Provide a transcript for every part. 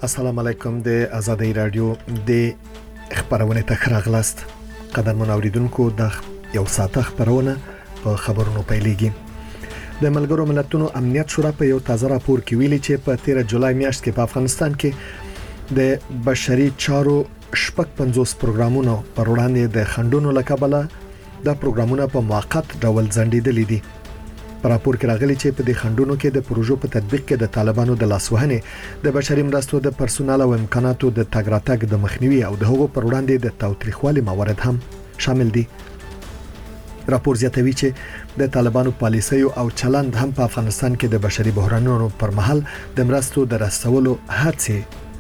السلام علیکم د آزادۍ رادیو د خبرونه ته راغلاست. قدرمن اوریدونکو د یو ساعت خبرونه په خبرونو پیلېږي. د ملګرو ملتونو امنیت شورا په یو تازه راپور کې ویلي چې په 13 جولای میاشت کې په افغانستان کې د بشري چارو 50 پروګرامونو پر وړاندې د خنډونو لکبله د پروګرامونو په موقت ډول ځنډېدل دي. په راپور کې راغلي چې په دې خنډونو کې د پروژو په تطبیق کې د طالبانو د لاسوهنې د بشري مرستو د پرسونل او امکاناتو د تګ راتګ د مخنیوي او د هغو پر وړاندې د تاوتریخوالي موارد هم شامل دي. راپور زیاتوي چې د طالبانو پالیسیو او چلند هم په افغانستان کې د بشري بحرانونو پر مهال د مرستو د رسولو هڅې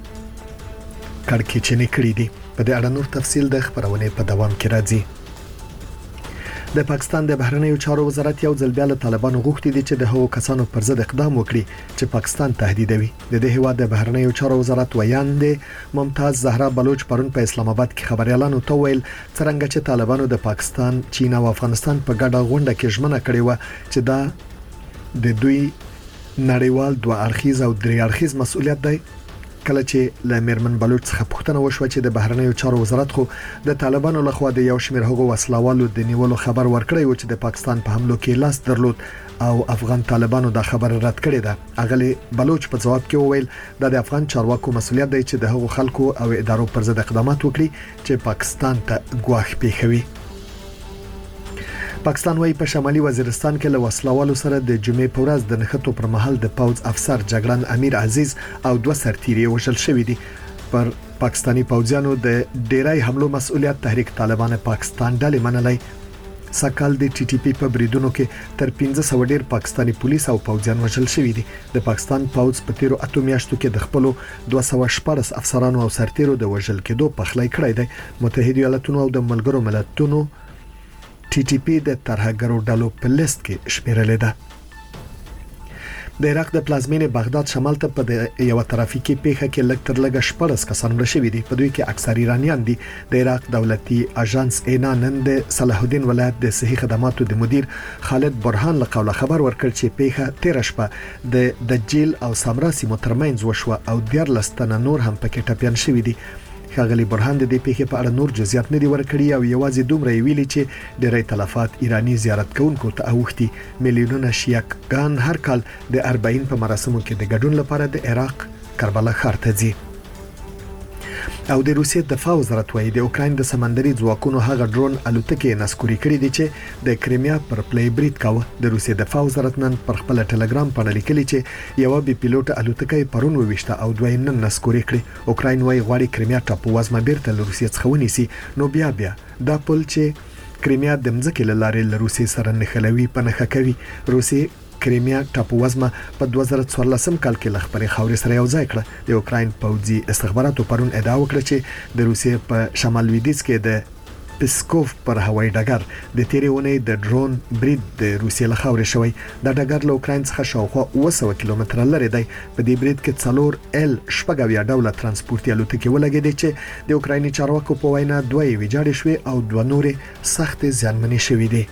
کړکېچنې کړې دي. په دې اړه نور تفصیل د خبرونه په دوام کې راځي. د پاکستان د بهرنیو چارو وزارت یو ځل بیا له طالبانو غوښتي دي چې د هغو کسانو پر ضد اقدام وکړي چې پاکستان تهدیدوي. د دې هیواد د بهرنیو چارو وزارت ویاند ممتاز زهرا بلوچ پرون په اسلام آباد کې خبريالانو ته ویل څنګه چې طالبانو د پاکستان، چین او افغانستان په ګډه غونډه کې ژمنه کړې و چې دا د دوی نړیوال دوه اړخیز او درې اړخیز مسؤلیت دی. کله چې لامرمن بلوچ څخه پوښتنه وشوه چې د بهرنیو چارو وزارت خو د طالبانو لخوا د یو شمېر هغو وسلوالو د نیولو خبر ورکړی و چې د پاکستان په حملو کې لاس درلود او افغان طالبانو دا خبر رد کړی ده، اغلی بلوچ په جواب کې وویل د افغان چارواکو مسؤلیت دی چې د هغو خلکو او ادارو پر ضد اقدامات وکړي چې پاکستان ته ګواښ پیښوي. پاکستان وايي په شمالي وزیرستان کې له وسلوالو سره د جمعې په ورځ د نښتو پر مهال د پوځ افسر جګړن امیر عزیز او دوه سرتیري وژل شوي دي. پر پاکستانی پوځیانو د ډیرای حملو مسؤلیت تحریک طالبان پاکستان ډلې منلای. سکهال د ټي ټي پی په بریدونو کې تر 1500 ډیر پاکستانی پولیس او پوځیان وژل شوي دي. د پاکستان پوځ په تیرو 8 میاشتو کې د خپل 214 افسرانو او سرتیرو د وژل کېدو پخلی کړی دی. متحده ایالاتونو او د ملګرو ملتونو ټي ټي پی د ترهګرو ډلو په لیست کې شمیرل ده. د عراق د پلازمینې بغداد شمال ته په یو ترافیکي پیښه کې لږ تر لږه 14 کسان مړه شوي دي. په دوی کې اکثر ایرانیان دي. د عراق دولتي اژانس اینا نن د صلاح الدین ولایت د صحي خدماتو د مدیر خالد برهان له قوله خبر ورکړ چې پیښه 13 شپه د دجیل او سامرا سیمو ترمنځ وشوه او 14 تنه نور هم پکې ټپيان شوي دي. ښاغلي برهان د دې پیښې په اړه نور جزئیات نه دي ورکړي او یوازې دومره ویلي چې ډېری تلفات ایرانی زیارت کوونکو ته اوښتي. میلیونونه شیعهګان هر کال د 40 په مراسمو کې د ګډون لپاره د عراق کربلا ښار ته ځي. او د روسیې دفاع وزارت وايي د اوکراین د سمندري ځواکونو هغه ډرون الوتکې نسکوري کړې دي چې د کریمیا پر پلی برید کاوه. د روسیې دفاع وزارت نن پر خپل ټلګرام باندې لیکلي چې یو بي پیلوټ الوتکې پرون وويشته او دوی نن نسکوري کړې. اوکراین وايي غواړي کریمیا ټاپو وزمه بیرته له روسیې څخه ونیسي. نو بیا دا پل چې کریمیا د مځکې له لارې له روسیې سره نښلوي په نښه کوي. روسیې کریمیا ټاپو وزمه په 2014 کال کې لخپري خاورې سره یو ځای کړه. د اوکراین پوځي استخباراتو پرون ادعا وکړه چې د روسیې په شمال لویدیځ کې د پسکوف پر هوایي ډګر د تیرې اونۍ د ډرون برید د روسیې له خاورې شوی. دا ډګر له اوکراین څخه شاوخوا 200 کیلومتره لرې دی. په دې برید کې 4 ال شپږاویا ډوله ترانسپورتي الوتکې ولګېدې چې د اوکرایني چارواکو په وینا دوه ویجاړې شوې او دوه نورې سخت زیانمنې شوې دي.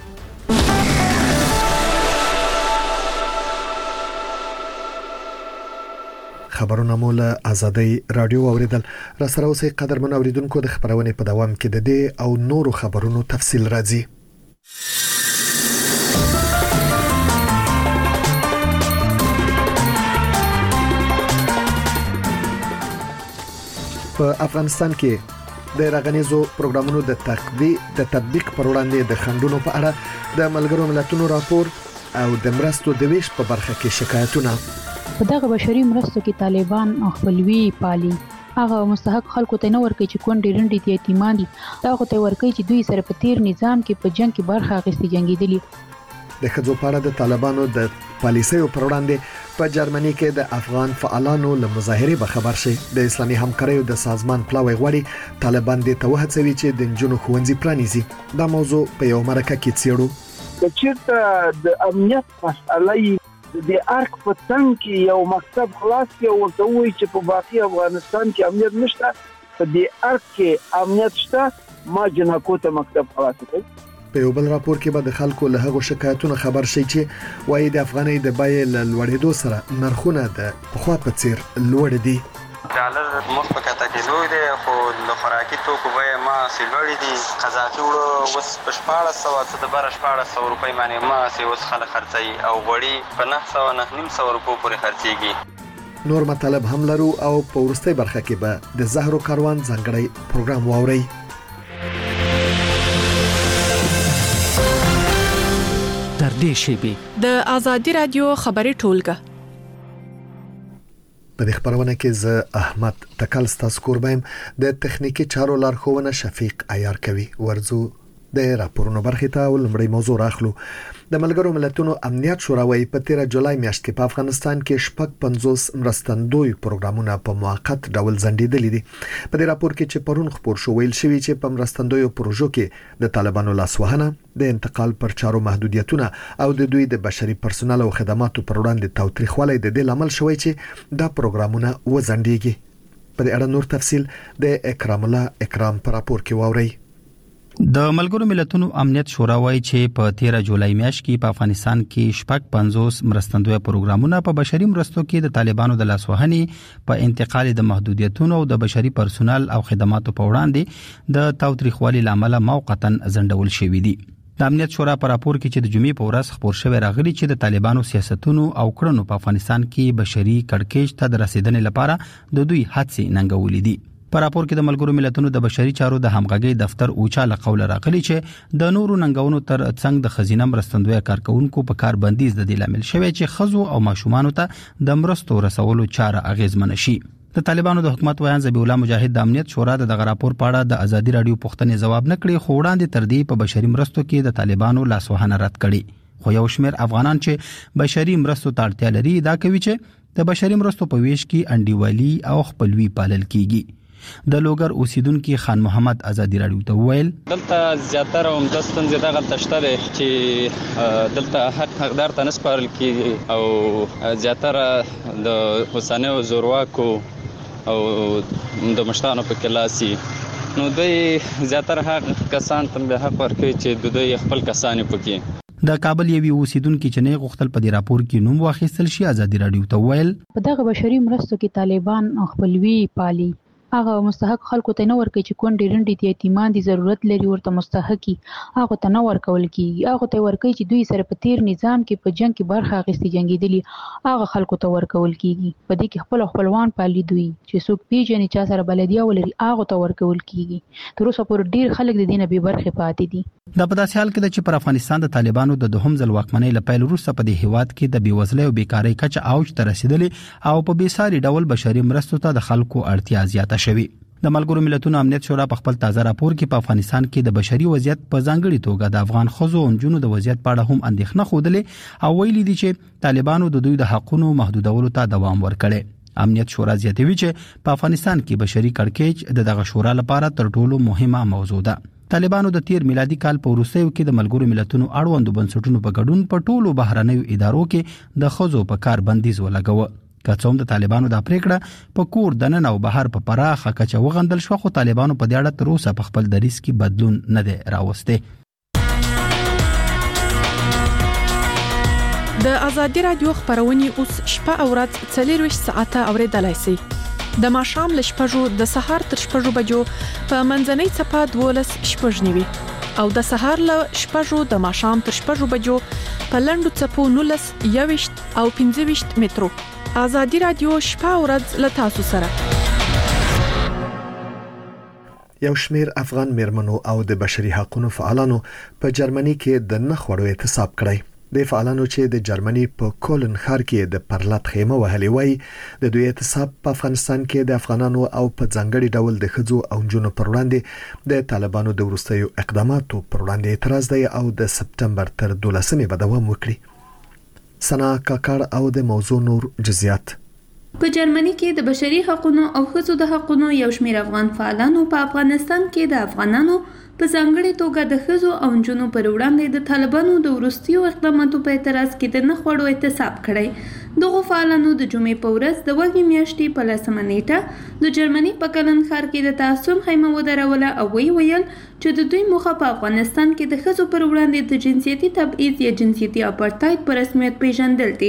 خبرونه مولا آزادۍ رادیو اوریدل. را سره اوسې قدرمن اوریدونکو د خبرونه په دوام کې د دې او نورو خبرونو تفصیل راځي. په افغانستان کې د رغنیزو پروګرامونو د تطبیق پر وړاندې د خنډونو په اړه د ملګرو ملتونو راپور او د مرستو د ویش په برخه کې شکایتونه. په دغه بشري مرستو کې طالبان خپلوي پالي. هغه مستحق خلکو ته نه ورکوي چې کونډې رنډې دي یتیمان دي. دا خو ته ورکوي چې دوی سره په تیر نظام کې په جنگ کې برخه اخیستي جنگیدلي. د ښځو په اړه د طالبانو د پالیسیو پر وړاندې په جرمني کې د افغان فعالانو له مظاهرې به خبر شي. د اسلامي همکاریو د سازمان پلاوی غواړي طالبان دې ته وهڅوي چې د نجونو ښوونځي پرانیزي. دا موضوع په یو مرکه کې څېړو. چېرته د امنیت مسئله د ارک په څنګ کې یو مکتب خلاص کې ورته وایي چې په باقي افغانستان کې امنیت نشته، په دې ارک کې امنیت شته، ما جنکو ته مکتب خلاص کړ. په یو بل راپور کې به د خلکو له هغو شکایتونو خبر شي چې وایي د افغانۍ د بیې له لوړېدو سره نرخونه د پخوا په څیر لوړ دي. ډالر مخ په کته کې لوی دی خو د خوراکي توکو بیې ماسې لوړې دي. قذافي وړو اوس په 1400 څه د بره 1400 روپۍ باندې ماسې اوس خلک خرڅوي او غوړي په 900 روپو پورې خرڅېږي. نور مطالب هم لرو او په وروستۍ برخه کې به د زهرو کاروان ځانګړی پروګرام واورئ. تر دې شیبې د آزادي رادیو خبري ټولګه په دې خبرونه کې زه احمد تکل ستاسو کوربایم د تخنیکی چارو لارښوونه شفیق عیار کوي. ورزو د راپورونو برخې ته ولومړی موضوع راخلو. د ملګرو ملتونو امنیت شورا وايي په 13 جولای میاشت کې په افغانستان کې 50 مرستندوی پروګرامونه په موقت ډول ځنډېدلي دي. په دې راپور کې چې پرون خبر شو ویل شوی چې په مرستندوی پروژو کې د طالبانو لاسوهنه، د انتقال پر چارو محدودیتونه او د دوی د بشري پرسونل او خدماتو پر وړاندې تاوتریخوالی د دې لامل شوی چې دا پروګرامونه وځنډېږي. په دې اړه نور تفصیل د اکرام الله اکرام پر راپور کې واورئ. د ملګرو ملتونو امنیت شورا وايي چې په 13 جولای میاشت کې په افغانستان کې 50 مرستندوی پروګرامونه په بشري مرستو کې د طالبانو د لاسوهنې، په انتقال د محدودیتونو او د بشري پرسونل او خدماتو په وړاندې د تاوتریخوالي لامل موقتا ځنډول شوې دي. د امنیت شورا په راپور کې چې د جمعې په ورځ خبر شوی راغلی چې د طالبانو سیاستونو او کړنو په افغانستان کې بشري کړکېچ ته د رسیدنې لپاره د دوی هڅې ننګولې دي. په راپور کې د ملګرو ملتونو د بشري چارو د همغږي دفتر اوچا لقول راغلی چې د نورو ننګونو تر څنګ د خزینه مرستندوی کارکونکو په کار بندیز د دې لامل شوی چې خزو او ماشومان ته د مرستو رسولو چاره اغیزمن شي. د طالبانو د حکومت ویان ذبیح الله مجاهد د امنیت شورا د راپور په اړه د ازادي رادیو پوښتنې جواب نکړي، خو وړاندې تر دې په بشري مرستو کې د طالبانو لاسوهنه رد کړي. خو یو شمېر افغانان چې بشري مرستو ته اړتیا لري دا کوي چې د بشري مرستو په ویش کې انډیوالي او خپلوي پالل کیږي. د لوګر اوسیدونکو خان محمد ازادي رادیو ته ویل دلته زیاتره همدستن زیاده غلطشته ده چې دلته حقدار ته نسپارل کیږي او زیاتره د حسینه او زورواکو او د مشتانو په کلاسي نو دوی زیاتره حق کسان ته به حق ورکوي چې دوی خپل کسان پکې. د کابل یوې اوسیدونکو چې نه غوښتل په دې راپور کې نوم واخیستل شي ازادي رادیو ته ویل په دغه بشري مرستو کې طالبان خپلوي پالي. هغه مستحق خلکو ته نه ورکړي چې کونډې رنډې دي یتیمان دي ضرورت لري ورته مستحقي هغه ته نه ورکول کیږي. هغه ته ورکړي چې دوی سره په تیر نظام کې په جنگ کې برخه اخیستي جنگیدلي هغه خلکو ته ورکول کیږي. په دې کې خپلوان پالي دوی چې څوک پیژني چا سره بلدیه ولري هغه ته ورکول کیږي. تر اوسه پورې ډیر خلک د دینه به برخه پاتې دي. دا په داسې حال کې چې پر افغانستان د طالبانو د دوهم ځل واکمنۍ لپاره وروسته په دې هیواد کې د بیوزلۍ او بیکاری کچه اوج ته رسیدلې او په بیساري ډول بشري مرستو ته د خلکو اړتیا زیاته شوې. د ملګرو ملتونو امنیت شورا په خپل تازه راپور کې په افغانستان کې د بشري وضعیت په ځانګړي توګه د افغان ښځو او نجونو د وضعیت په اړه هم اندېښنه خوده او ویلي دي چې طالبانو د دوی د حقونو محدودولو ته دوام ورکړي. امنیت شورا زیاتوي چې په افغانستان کې بشري کړکېچ دغه شورا لپاره تر ټولو مهمه موضوع ده. طالبانو د تیر میلادي کال په وروستیو کې د ملګرو ملتونو اړوندو بنسټونو په ګډون په ټولو بهرنیو ادارو کې د ښځو په کار بندیز ولګاوه. که څوم د طالبانو د پریکړه په کور دننه او بهر په پراخه کچه وغندل شو، خو طالبانو په دې اړه تر اوسه په خپل دریځ کې بدلون نه دی راوستی. د آزادي رادیو خبرونه اوس شپه او ورځ 24 ساعته اوریدلای شئ. د ماښام له 6 د سهار تر 6 بجو په منځنۍ چپه 12 شپږ نیوي او د سهار له 6 د ماښام تر 6 بجو په لنډو چپو 19 21 او 25 مترو. آزادي رادیو شپه او ورځ له تاسو سره. یو شمیر افغان میرمنو او د بشري حقوقو فعالانو په جرمني کې د نخوړو اعتصاب کړی. د فعالانو چې د جرمني په کولن ښار کې د پرلط خیمه وهلې وای د دوی اعتصاب په افغانستان کې د افغانانو او په ځانګړي ډول د ښځو او نجونو پر وړاندې د طالبانو د وروستیو اقداماتو پر وړاندې اعتراض دی او د سپتمبر تر 12مې به دوام وکړي. سنا کاکړ او د موضوع نور جزئیات. په جرمني کې د بشري حقوقو او ښځو د حقوقو یو شمېر افغان فعالانو په افغانستان کې د افغانانو په ځانګړي توګه د ښځو او نجونو پر وړاندې د طالبانو د وروستیو اقداماتو په اعتراض کې د نخوړو اعتصاب کړی. دغه فعالانو د جمعې په ورځ د وږمې میاشتې په 10مه نیټه د جرمني په کلن ښار کې د تعصب خیمه ودروله او ویل چې د دوی موخه په افغانستان کې د ښځو پر وړاندې د جنسیتي تبعیض یا جنسیتي اپارتاید په رسمیت پیژندل دي.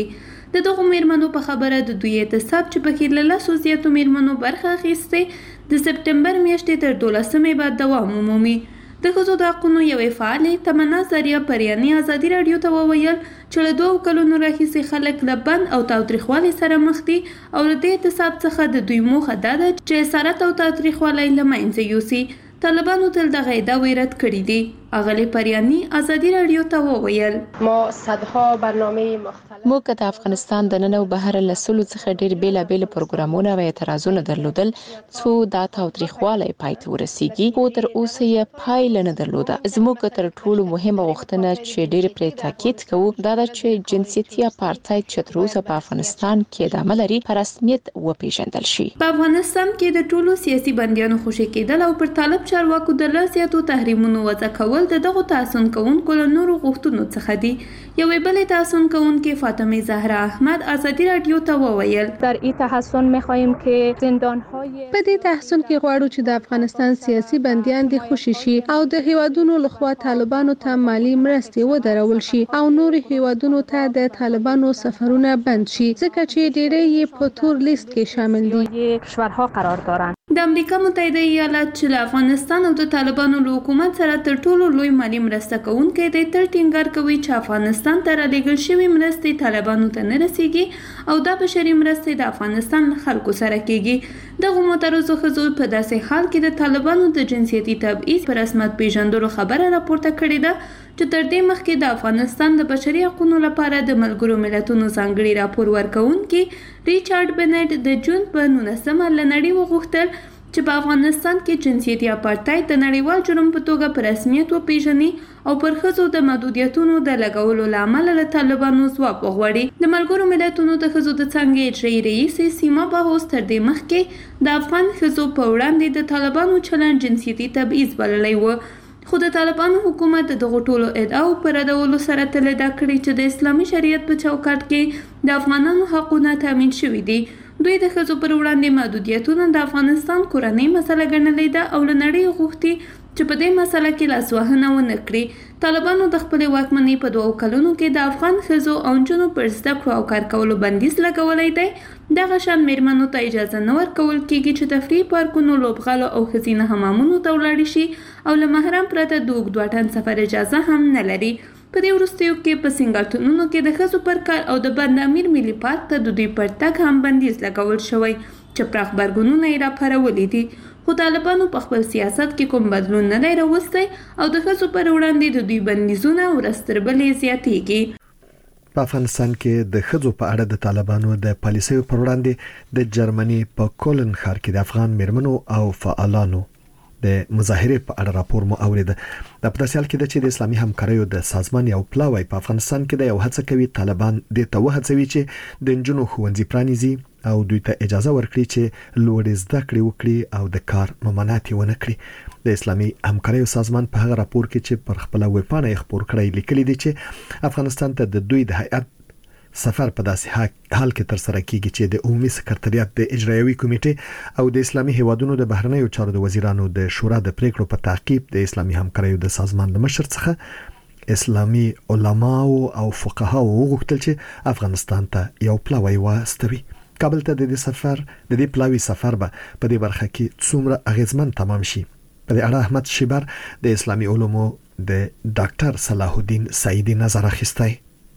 د دغو میرمنو په خبره د دوی اعتصاب چې پکې له 10 زیاتو میرمنو برخه اخیستې د سپټمبر میاشتې تر 12 بعد دوام ومومي. د ښځو د حقونو یوې فعالې تمنا زریه پریاني ازادي راډیو ته وویل چې له 2 کلونو راهیسې خلک له بند او تاوتریخوالي سره مخ دي او له دې اعتصاب څخه د دوی موخه دا ده چې اسارت او تاوتریخوالی له منځه یوسي. طالبانو تل دغه ادعا رد کړې دي. اغلی پریانی ازادي راډیو ته وویل ما صدها برنامه مختلف موږ د افغانستان د نن او بهر له سلو څخه ډېر بیلابېل پروګرامونه او اعتراضونه درلودل څو دا تاوتریخوالی پای ته ورسیږي خو تر اوسه یې پایله نه درلوده. زموږ تر ټولو مهمه غوښتنه چې ډېر پرې تاکید کوو دا ده چې جنسیتي اپارټاید چې تر اوسه په افغانستان کې ادامه لري په رسمیت وپیژندل شي. په افغانستان کې د ټولو سیاسي بندیانو خوشي کېدل او پر طالب چارواکو د لاسیاتو تحریمونو وضع کول د دغه تحسن کوونکو له نورو غوښتنو څخه دي. یوې بلې تحسن کوونکې فاطمه زهرا احمد ازادي راډیو ته وویل در این تحسن می‌خواهیم که زندان‌های په دې تحسن کې غواړو چې د افغانستان سیاسي بندیان د خوشي شي او د هیوادونو لخوا طالبانو ته مالی مرستې ودرول شي او نور هیوادونو ته د طالبانو سفرونه بند شي ځکه چې ډېری یې په تور لیست کې شامل دي. کشورها قرار دارند. د امریکا متحده ایالات چې له افغانستان او د طالبانو له حکومت سره تر ټولو لوی مالی مرسته کوونکی دی تل ټینګار کوي چې افغانستان ته رالیږل شوې مرستې طالبانو ته نه رسیږي او دا بشري مرستې د افغانستان خلکو سره کیږي. دغه معترضو ښځو په داسې حال کې د طالبانو د جنسیتي تبعیض په رسمیت پیژندلو خبره راپورته کړې ده چې تر دې مخکې د افغانستان د بشري حقوقو لپاره د ملګرو ملتونو ځانګړي راپور ورکوونکي ریچارډ بنټ د جون په 19 له نړۍ وغوښتل چې په افغانستان کې جنسیتي اپارټاید د نړیوال جرم په توګه په رسمیت وپیژني او پر ښځو د محدودیتونو د لګولو له امله له طالبانو ځواب وغواړي. د ملګرو ملتونو د ښځو د څانګې اجرایي رئیسې سیما بهوس تر دې مخکې د افغان ښځو په وړاندې د طالبانو چلند جنسیتي تبعیض بللی و خو د طالبانو حکومت د دغو ټولو ادعاو پر ردولو سره تل ادعا کړې چې د اسلامي شریعت په چوکاټ کې د افغانانو حقونه تامین شوي دي. دوی د ښځو پر وړاندې محدودیتونه د افغانستان کورنۍ مسله ګڼلې ده او له نړۍ غوښتي چې په دې مسله کې لاسوهنه ونه کړي. طالبانو د خپلې واکمنۍ په 2 کلونو کې د افغان ښځو او نجونو پر زده کړو او کار کولو بندیز لګولی دی. دغه شان میرمنو ته اجازه نه ورکول کېږي چې تفریح پارکونو لوبغالو او ښځینه حمامونو ته ولاړې شي او له محرم پرته د اوږد واټن سفر اجازه هم نه لري. په دې وروستیو کې په سنګاټونونو کې د ښځو پر کار او د بند امیر ملي پارک ته د دوی پر تګ هم بندیز لګول شوی چې پراخ غبرګونونه یې راپارولي دي. خو طالبانو په خپل سیاست کې کوم بدلون نه دی راوستی او د ښځو پر وړاندې د دوی بندیزونه ورځ تر بلې زیاتېږي. په افغانستان کې د ښځو په اړه د طالبانو د پالیسیو پر وړاندې د جرمني په کولن ښار کې د افغان میرمنو او فعالانو د مظاهرې په اړه راپور مو اوریده. د پداسیال کې د چې د اسلامي همکاریو د سازمان یو پلاوی په افغانستان کې د یو هڅه کوي طالبان د ته وهڅوي چې د نجونو ښوونځي پرانیزي او دوی ته اجازه ورکړي چې لوړ زده کړې وکړي او د کار ممانعت ونه کړي. د اسلامي همکاریو سازمان په هغه راپور کې چې پر خپل ویب پاڼه خبر کړی لیکلي دي چې افغانستان ته د دوی د هیئت سفر په داسې حال کې تر سره کیږي چې د عمومي سکرټریات د اجرایوي کمیټې او د اسلامي هیوادونو د بهرنیو چارو د وزیرانو د شورا د پریکړو په تعقیب د اسلامي همکاریو د سازمان د مشر څخه اسلامي علماو او فقهاو وغوښتل چې افغانستان ته یو پلاوی واستوي. کابل ته د دې پلاوی سفر به په دې برخه کې څومره اغیزمن تمام شي. په دې اړه احمد شیبر د اسلامي علومو د ډاکټر صلاح الدین سعیدی نظر اخیستی.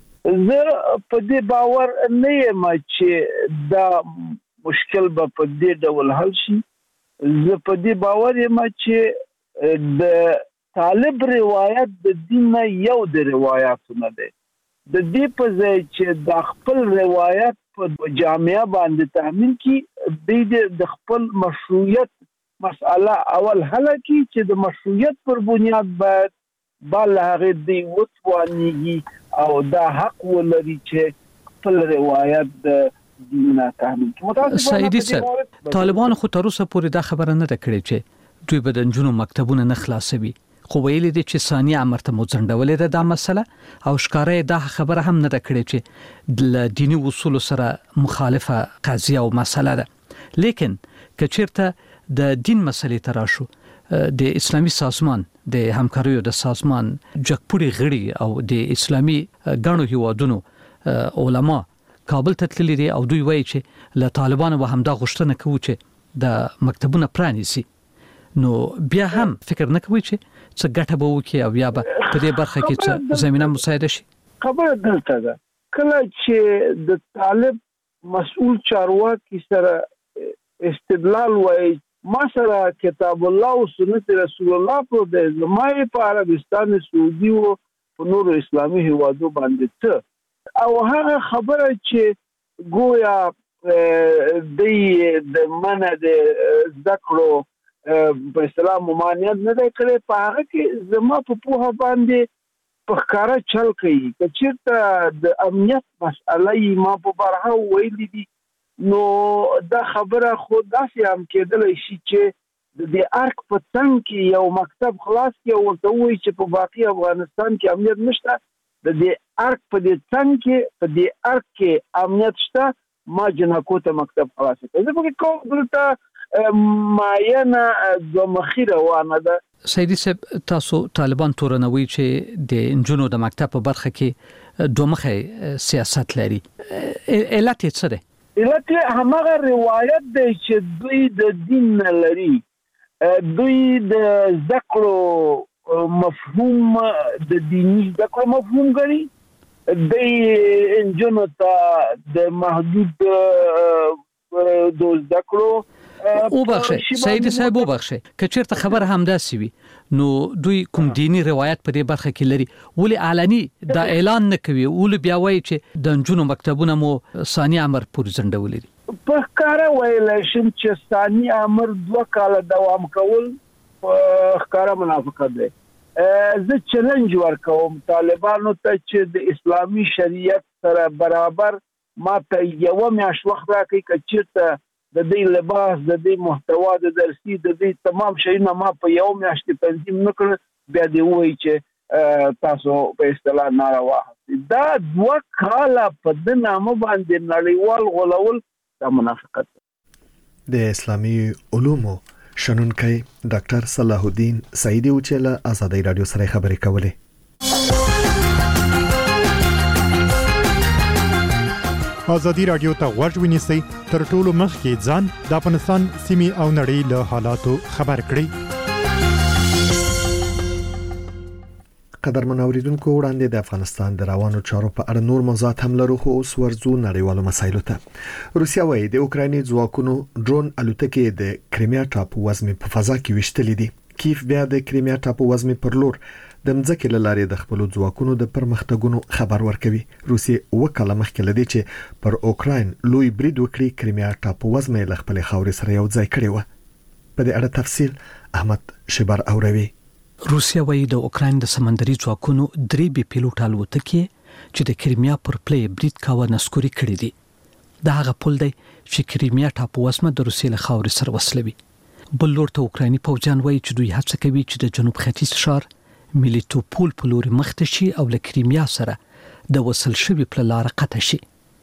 زه په دې باور نه یم چې دا مشکل به په دې ډول حل شي. زه په دې باور یم چې د طالب روایت د دین یو د روایتونو دی. د دې په ځای چې د خپل روایت په جامعه باندې تحمیل کی د خپل مشروعیت مسأله اول حل کی چې د مشروعیت پر بنیاد باید بل هغه دی وتوانیږي او دا حق ولري چې خپل روایت د دین تحمیل کی. سعیدی صاحب طالبان خو تر اوسه پورې دا خبره نه کړې چې دوی به د نجونو مکتبونه نه خلاصوي خو ویلي دي چې ثانیه امر ته مځنډولې ده دا مسله او ښکارې دا خبره هم نه کړې چې د دینی اصول سره مخالفه قضیه او مسله ده. لیکن کچیرته د دین مسلې تراشو د اسلامي سازمان د همکاریو د سازمان جګپوري غړي او د اسلامي غړو هیوادونو علما کابل ته تللی دي او دوی وایي چې له طالبانو به همدا غوښتنه کوي چې د مکتبونه پرانیسي نو بیا هم فکر نه کوي چې څه ګټه به وکړي او یا به په دې برخه کې څه زمينه مساعده شي. خبره دلته ده کله چې د طالب مسؤل چارواکي سره استدلال وایي ما سره کتاب الله او سنت رسول الله په د زمای په عربستان سعودي او په نور اسلامي هیوادو باندې ته او هغه خبره چې گویا د منه د ذکرو په اسلام ممانعت نه دی کړی په هغه کې زما په پوهه باندې په ښکارا چل کوي چې چیرته د امنیت مسئله ما په برها ویلي دي نو دا خبره خود داسې هم کېدلی شي چې د دې ارک په څنګ کې یو مکتب خلاص کې ورته وایي چې په باقي افغانستان کې امنیت نشته د دې ارک په دې څنګ کې په دې ارک کې امنیت شته ما جنکو ته مکتب خلاص کړ زه په کوم دلته معینه د مخې روانه ده. سیدی صاحب تاسو طالبان تورنوي چې د انجونو د مکتب په برخه کې دوه مخه سیاست لري علت څه ده؟ علت همغه روایت دی چې دوی د دین نه لري دوی د ذکرو مفهوم د دینی ذکرو مفهوم غني د انجونو ته د محدود د ذکرو او بخشه سید صاحب او بخشه که چیرته خبر همداسي وي نو دوی کوم دینی روایت په دې برخه کې لري ولې اعلاني دا اعلان نه کوي ولې بیا وایي چې د انجونو مکتبونه مو ثاني امر پورې ځنډولې دي په کار ویل شم چې ثاني امر 2 کال دوام کول ښکارا منافقت دی. زه چیلنج ورکوم طالبانو ته چې د اسلامي شریعت سره برابر ما ته یو میاشت وخت راکړي چې چیرته د دې لباس د دې محتوا د درسي د دې تمام شیونه ما په یو میاشت کې تنظیم نکړ بیا دی وایي چې تاسو په اصطلاح ناروا دا 2 کال په د نامه باندې نړیوال غولول د منافقت. د اسلامي علومو شنونکي ډاکټر صلاح الدین سعیدی او له آزادۍ رادیو سره خبرې کولې. آزادی رادیو ته غوږ ونیسئ تر ټولو مخکې ځان د افغانستان سیمې او نړۍ له حالاتو خبر کړئ. قدرمن اوریدونکو وړاندې د افغانستان د روانو چارو په اړه نور موضوعات هم لرو خو اوس ورځو نړیوالو مسایلو ته. روسیا وايي د اوکرایني ځواکونو ډرون الوتکې د کریمیا ټاپو وزمې په فضا کې وشتلې دي. کیف بیا د کریمیا ټاپو وزمې پر لور د مځکې له لارې د خپل ځواکونو د پرمختګونو خبر ورکوي. روسیې وکاله مخکې لدی چې پر اوکراین لوی برید وکړي کریمیا ټاپو وزمې له خپل خاورې سره یو ځای کړی و. په دې اړه تفصیل احمد شبر اوروي. روسیا وايي د اوکراین د سمندري ځواکونو 3 بي پیلوټ الوتکې چې د کریمیا پر پلې برید کاوه نسکوري کړی دي. دا هغه پل دی چې کریمیا ټاپو وزمه د روسیې له خاورې سره وصلوي. بل لور ته اوکرایني پوځیان وايي چې دوی هڅه کوي چې د جنوب ختیځ شهر میلیټوپول په لور مخته شي او له کریمیا سره د وصل شوی په لار قطع شي.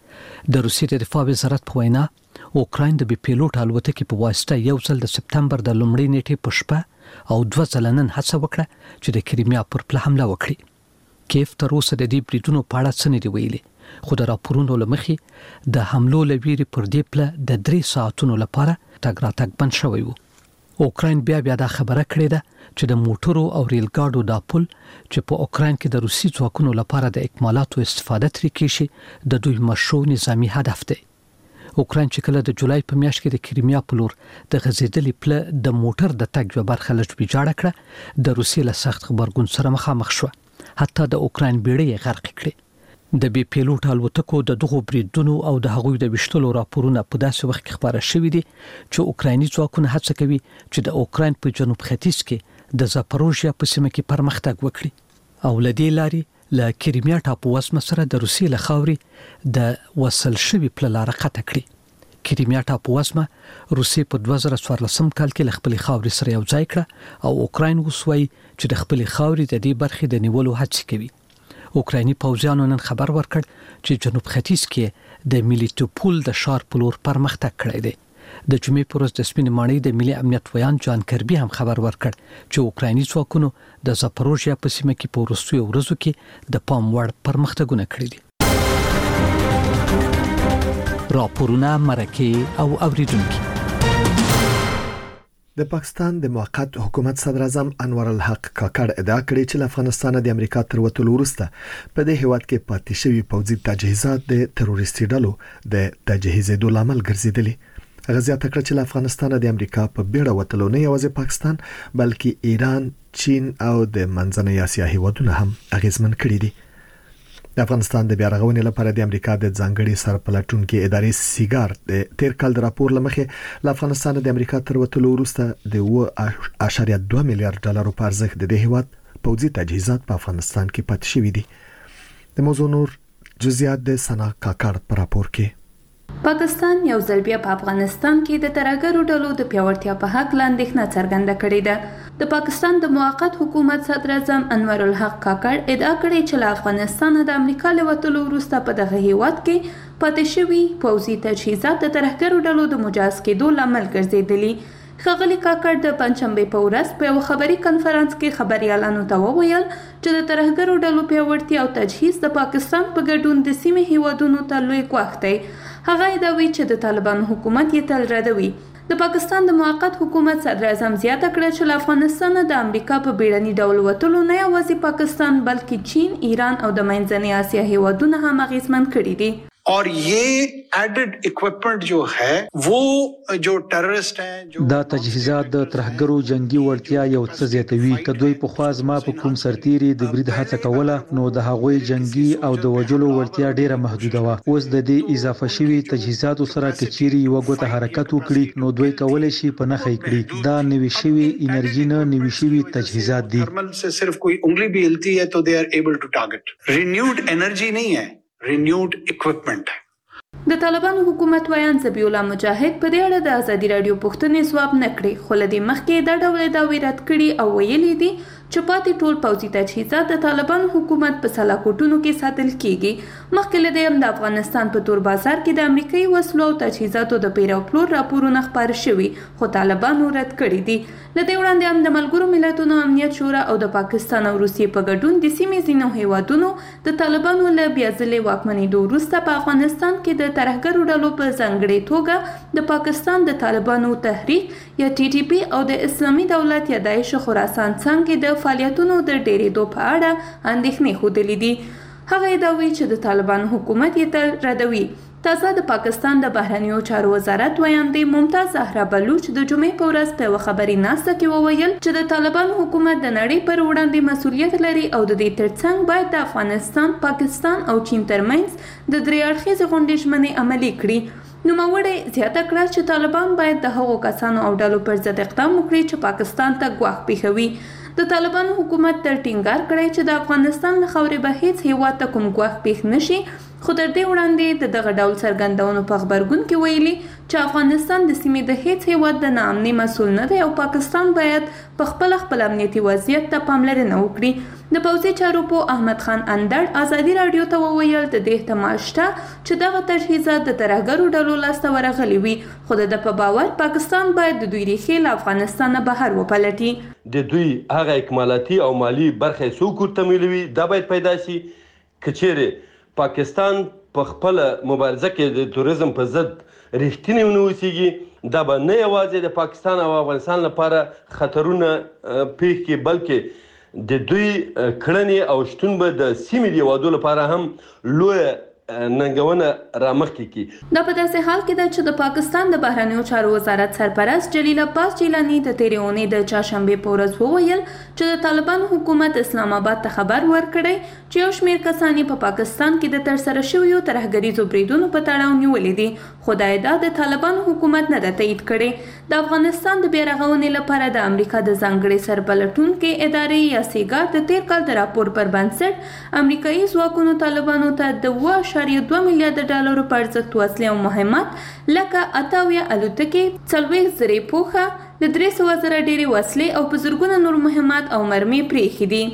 د روسیې د دفاع وزارت په وینا اوکراین د بي پیلوټ الوتکې په واسطه یو ځل د سپتمبر د لومړۍ نیټې په شپه او 2 ځله نن هڅه وکړه چې د کریمیا پر پله حمله وکړي. کیف تر اوسه د دې بریدونو په اړه څه نه دی ویلي خو د راپورونو لمخې د حملو لویری پر دې پله د 3 ساعتونو لپاره تګ راتګ بند شوی و. اوکراین بیا دا خبره کړې ده چې د موټرو او ریل ګاډو د پل چې په اوکراین کې د روسي ځواکونو لپاره د اکمالاتو استفاده ترې کیږي د دوی مشروع نظامی هدف دی. اوکراین چې کله د جولای په میاشت کې د کریمیا په لور د غزیدلې پله د موټر د تګ یو برخه لږ بیجاړه کړه د روسیې له سخت خبرګون سره مخامخ شو حتی د اوکراین بیړۍ غرق کړې. د بي پیلوټ الوتکو د دغو بریدونو او د هغوی د وشتلو راپورونه په داسې وخت کې خبره شوې دي چې اوکرایني ځواکونه هڅه کوي چې د اوکراین په جنوب ختیځ کې د زاپروژیا په سیمه کې پرمختګ وکړي او لدې لاري له کریمیا ټاپو وسمه سره د روسیې له خاورې د وصل شوی په لار قطع کړي. کریمیا ټاپو وسمه روسیې په 2014 کال کې له خپل خاورې سره یو ځای کړه او اوکراین وسوي چې د خپل خاورې د دې برخې د نیولو هڅه کوي. اوکرایني پوځیانو نن خبر ورکړ چې جنوب ختیځ کې د میلیټوپول د ښار په لور پرمختګ کړی دی. د جمعې پر ورځ د سپینې ماڼۍ د ملي امنیت ویان جان کربي هم خبر ورکړ چې اوکرایني ځواکونو د زاپروژیا په سیمه کې په وروستیو ورځو کې د پام وړ پرمختګونه کړي دي. راپورونه مرکه او اوریدونکو. د پاکستان د موقت حکومت صدر اعظم انور الحق کاکړ ادعا کړې چې له افغانستان د امریکا تر وتلو وروسته په دې هیواد کې پاتې شوی پوځي تجهیزات د تروریستي ډلو د تجهیزېدو لامل ګرځېدلي. هغه زیاته کړه چې له افغانستان د امریکا په بیړه وتلو نه یوازې پاکستان بلکې ایران، چین او د منځنۍ اسیا هیوادونه هم اغیزمن کړي دي. د افغانستان د بیا رغونې لپاره د امریکا د ځانګړي سرپلټونکو ادارې سیګار د تیر کال د راپور لمخې له افغانستان د امریکا تر وتلو وروسته د 1.2 میلیارډ ډالرو په ارزښت د دې هیواد پوځي تجهیزات په افغانستان کې پاتې شوي دي. د موضوع نور جزئیات د سنا کاکړ په راپور کې. پاکستان یو ځل بیا په افغانستان کې د ترهګرو ډلو د پیاوړتیا په حق اندېښنه څرګنده کړې ده. د پاکستان د موقت حکومت صدر اعظم انور الحق کاکړ ادعا کړې چې له افغانستان د امریکا له وتلو وروسته په دغه هیواد کې پاتې شوي پوځي تجهیزات د ترهګرو ډلو د مجاز کېدو لامل ګرځېدلي. ښاغلي کاکړ د پنځشنبه په ورځ په یو خبري کنفرانس کې خبريالانو ته وویل چې د ترهګرو ډلو پیاوړتیا او تجهیز د پاکستان په ګډون د سیمې هیوادونو ته لوی ګواښ دی. هغه ادعوي چې د طالبانو حکومت یې تل ردوي. د پاکستان د موقت حکومت صدر اعظم زیاته کړه چې له افغانستان د امریکا په بیړني ډول وتلو نه یوازې پاکستان بلکې چین، ایران او د منځنۍ اسیا هیوادونه هم اغیزمن کړي دي. और ये added equipment जो है वो जो टेररिस्ट हैं دا تجهیزات د ترهګرو جنگي وړتیا یو څه زیاتوي. کدوې په خواز ما په کوم سرتيري د برید هڅه کوله نو د هغوی جنگي او د وجلو وړتیا ډیره محدوده و. اوس د دې اضافه شوی تجهیزاتو سره کچيري یو غوته حرکت وکړي نو دوی کولای شي په نخې کړي. دا نوي شوی انرژي نه نوي شوی تجهیزات دي. थर्मल से सिर्फ कोई उंगली भी हिलती है तो they are able to target. Renewed energy नहीं है, renewed equipment. د طالبانو حکومت ویان ذبیح الله مجاهد په دې اړه د ازادي رادیو پوښتنې ځواب نه کړی، خو لدې مخکې دا ډول دعوی رد کړي او ویلي دي چې پاتې ټول پوځي تجهیزات د طالبانو حکومت په سلاکوټونو کې ساتل کیږي. مخکې له دې هم د افغانستان په تور بازار کې د امریکایي وسلو او تجهیزاتو د پیرو پلور راپورونه خپاره شوي خو طالبانو رد کړي دي. له دې وړاندې هم د ملګرو ملتونو امنیت شورا او د پاکستان او روسیې په ګډون د سیمې ځینو هیوادونو د طالبانو له بیا ځلې واکمنېدو وروسته په افغانستان کې د ترهګرو ډلو په ځانګړې توګه د پاکستان د طالبانو تحریک یا TTP او د اسلامي دولت یا داعش خراسان څنګه د فعالیتونو د ډېرېدو په اړه اندېښنې ښودلې دي. هغه ادعوي چې د طالبانو حکومت یې تل ردوي. تازه د پاکستان د بهرنیو چارو وزارت ویاندې ممتاز زهرا بلوچ د جمعې په ورځ په یوه خبري ناسته کې وویل چې د طالبانو حکومت د نړۍ پر وړاندې مسؤلیت لري او د دې ترڅنګ باید د افغانستان، پاکستان او چین ترمنځ د درې اړخیزې غونډې ژمنې عملي کړي. نوموړې زیاته کړه چې طالبان باید د هغو کسانو او ډلو پر ضد اقدام وکړي چې پاکستان ته ګواښ پیښوي. د طالبانو حکومت تر ټینګار کړی چې د افغانستان له خاورې به هیڅ هیواد ته کوم ګواښ پیښ نشي، خو تر دې وړاندې د دغه ډول څرګندونو په خبرګون کې ویلي چې افغانستان د سیمې د هیڅ هیواد د ناامنۍ مسؤل نه دی او پاکستان باید په خپل امنیتي وضعیت ته پاملرنه وکړي. د پوځي چارو په احمد خان اندړ ازادي رادیو ته وویل د دې احتمال شته چې دغه تجهیزات د ترهګرو ډلو لاسته ورغلي وي، خو د په باور پاکستان باید د دوی ریښې له افغانستان بهر وپلټي. د دوی هغه اکمالاتي او مالی برخه څوک تمویلوي دا باید پیدا شي. کچېره پاکستان په خپل مبارزه کې د توریزم په ضد رښتینی ونه اوسېږي دا به نه یوازې د پاکستان او افغانستان لپاره خطرونه پیښ کړي بلکې د دوی کړنې او شتون به د سیمې د هیوادو لپاره هم لوی ننګونه رامخکې کی. دا په داسې حال کې ده چې د پاکستان د بهرنیو چارو وزارت سرپرست جلیل عباس جیلانی د تېرې اونۍ د چهارشنبې په ورځ وویل چې د طالبانو حکومت اسلام آباد ته خبر ورکړی چې یو شمېر کسان په پاکستان کې د ترسره شویو ترهګریزو بریدونو په تړاو نیولې دي، خو دا ادعا د طالبانو حکومت نه ده تایید کړې. د افغانستان د بیا رغونې لپاره د امریکا د ځانګړې سرپلټونکې ادارې یا سیګار د تېر کال د راپور پر بنسټ امریکایي ځواکونو طالبانو ته د 2.2 میلیارډ ډالرو په ارزښت وسلې او مهمات لکه 88 الوتکې، 40,000 پوښه، د 300,000 ډېرې وسلې او په زرګونه نور مهمات او مرمۍ پرېښې دي.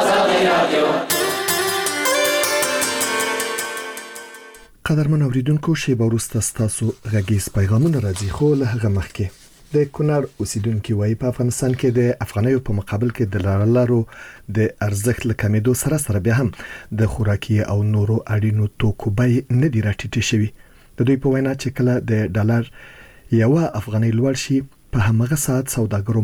قدرمن اوریدونکو، شیبه وروسته ستاسو غږیز پیغامونه راځي، خو له هغه مخکې د کونړ اوسیدونکو وايي په افغانستان کې د افغانیو په مقابل کې د لارو د ارزښت له کمیدو سره بیا هم د خوراکي او نورو اړینو توکو بیې نه دي راټیټې شوي. د دوی په وینا چې کله د ډالر یو افغاني لوړ شي په همغه سات سوداګرو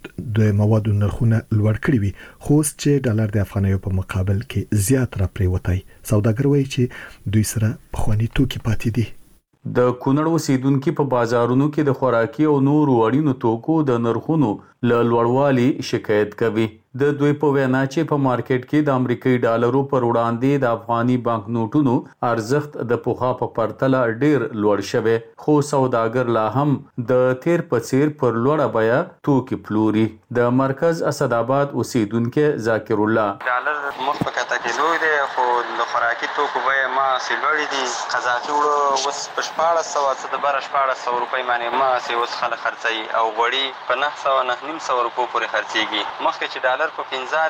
د موادو نرخونه لوړ کړي وي خو چې ډالر د افغانیو په مقابل کې زیات را پریوتای سوداګر وایي چې دوی سره بخوانی توکي پاتې دي د کونړ اوسیدونکو په بازارونو کې د خوراکي او نورو اړینو توکو د نرخونو لوړوالي شکایت کوي د دوی په وینا چې په مارکیټ کې د امریکایي ډالرو پر وړاندې د افغاني بانک نوټونو ارزښت د پوخا په پرتله ډیر لوړ شوی خو سوداګر لا هم د تیر په څیر پر لوړه بیا توکي پلوري د مرکز اسداباد اوسیدونکو ذاکر الله ډالر مخ په کته کې لوی دی خو د خوراکي توکو بیا ما سیلوړي دي قزاقي وړو وس په 1400 د 1400 روپۍ باندې ما سي وس خلک خرڅي او غوړي په 900 روپۍ پورې خرڅيږي مخکې چې ډالر په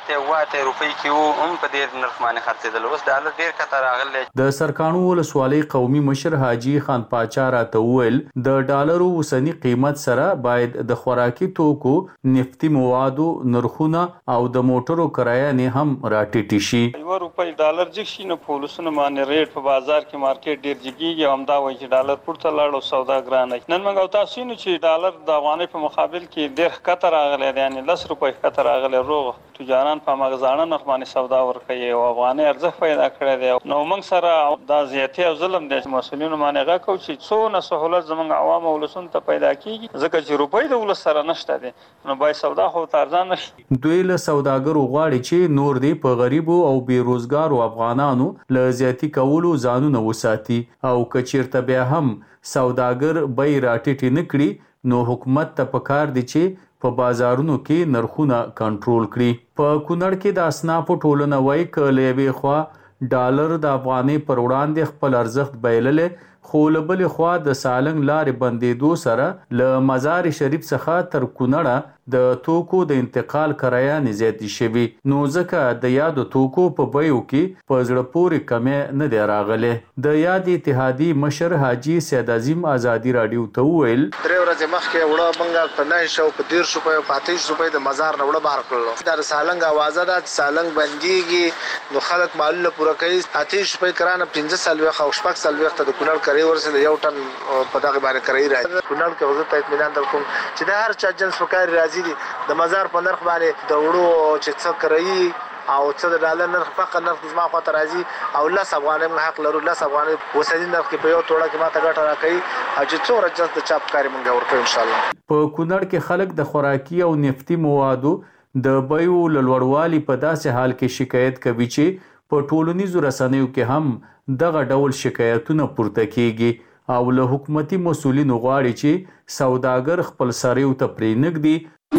15 روپۍ کې وو هم په ډیر نرخ باندې خرڅېدل اوس ډالر ډیر کته راغلی د سرکانو ولسوالۍ قومي مشر حاجی خان پاچا راته وویل د ډالرو اوسنی قیمت سره باید د خوراکي توکو نفتي موادو نرخونه او د موټرو کرایه نه هم راټیټ شي 1 روپۍ ډالر جګ شي نو پولیسونه باندې ریټ په بازار کې مارکیټ ډیر جګیږي او همدا وایي چې ډالر پورته لاړ او سودا ګرانه نن موږ تاسو نو چې ډالر د افغانۍ په مقابل کې ډیر کته راغلی یعنی 10 روپۍ کته راغلی روغ تجاران په مغزانه نرخ باندې سودا ورکوي او افغاني ارزښت پیدا کړی دی نو موږ سره دا زیاتې او ظلم دی مسؤلینو باندې غاکو چې څونه سہولت زموږ عوام ولسون ته پیدا کیږي ځکه چې روپۍ د ولس سره نشته دي نو باید سودا خو ارزان نشي دوی له سوداګرو غواړي چې نور دی په غریبو او بیروزګارو افغانانو له زیاتی کولو ځانونه وساتي او کچیرته بیا هم سوداګر بې راټیټ نه کړي نو حکومت ته پکار دي چې په بازارونو کې نرخونه کنټرول کړي په کونړ کې د اسنافو ټولنه وایي ک لوي خو ډالر د افغاني پر وړاندې خپل ارزښت بیللې خو لبل خو د سالنګ لارې بندیدو سره ل مزار شریف څخه تر کونړ د توکو د انتقال کرایه نزیاتې شوی نو ځکه د یادو توکو په بیو کې په زړه پورې کمې نه دی راغلی د یاد اتحادی مشر حاجی سید عظیم ازادي رادیو ته ویل درې ورځې مخکې وړه بنګال په 900 په 150 په 25 روپۍ د مزار نه وړه بار کړل د سالنګ आवाज ده سالنګ بنديږي نو خلک مالونه پوره کوي 25 روپۍ کرانه 15 سال وخت او شپږ سال وخت د کونړ کوي ورسره یو ټن په دغه باندې کوي راځي کونړ کې وزت اطمینان درکوم چې د هر چا جنس وکړي راځي د مزار په نرخ باندې د وړو چې څه کوي او څه د ډالر نرخ فقط نرخ زما خاطر راځي او 10 افغانۍ موږ حق لرو 10 افغانۍ وسدي نرخ کې په یو توړه کې ماته ګټه راکړي او چې څومره جنس د چاپ کاری موږ ورکړو ان شاء الله په کونړ کې خلک د خوراکي او نفتي موادو د بیو لوړوالي په داسې حال کې شکایت کوي چې په ټولنیزو رسنیو کې هم دغه ډول شکایتونه پورته کیږي او له حکومتي مسؤلینو غواړي چې سوداګر خپل سریو ته پرې نږدي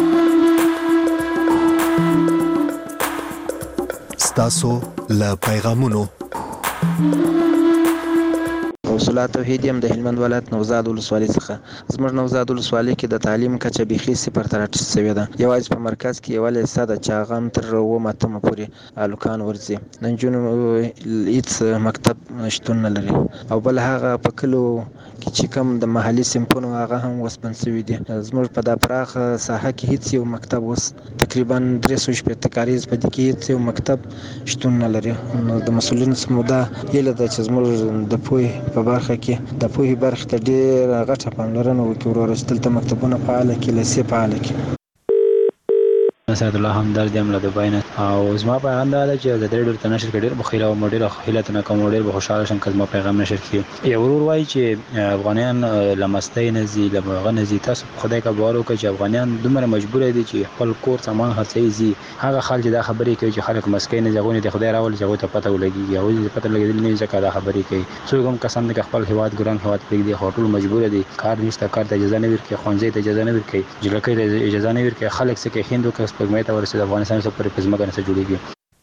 ستاسو له پیغامونو وصلات توحید يم د هلمند ولایت نوزاد ولسوالۍ څخه زموږ نوزاد ولسوالۍ کې د تعلیم کچه بيخي صفر ته راټیټه شوې ده یوازې په مرکز کې یو لیسه ده چې هغه هم تر 9 پورې الوکان ورځي د نجونو هیڅ مکتب شتون نه لري او بل هغه په کلو کې چې کوم د محلي سمپونو هغه هم وسپن شوي دي زموږ په دا پراخه ساحه کې هیڅ یو مکتب اوس تقریبا 350 کاریز په دې کې هیڅ یو مکتب شتون نه لري نو د مسؤلینو څخه دا یله ده چې زموږ د پوهې په برخه کې د پوهې برخه ته ډېره غټه پاملرنه وکړي ورسته دلته مکتبونه فعال کړي لیسې فعال کړي سید الله همدرد یم له دوبۍ نه او زما پیغام دا دی چې د دې ډېر تنشر کې ډېر بخیله او ډېر خیلت نه کوم ډېر به خوشاله شم که زما پیغام نشر کړي یو ورور وایي چې افغانان لمستۍ نه ځي لمغه نه ځي تاسو خدای کا باور وکړئ چې افغانان دومره مجبور دي چې خپل کور سامان خرڅوي ځي هغه خلک دا خبرې کوي چې خلک مسکۍ نه ځغوني د خدای راول چې هغوی ته پته ولګېږي هغوی ته پته لګېدل نه ځکه دا خبرې کوي څوک هم کسان دي خپل هیواد ګران هیواد پرېږدي خو ټول مجبور دي کار نشته کار ته اجازه نه ورکوي ښوونځي ته اجازه نه ورکوي جلکۍ ته اجازه نه ورکوي خلک څه کوي هندو که سپوږمۍ ته ورسېد افغانستان څخه پرې په ځمکه نه جوړېږي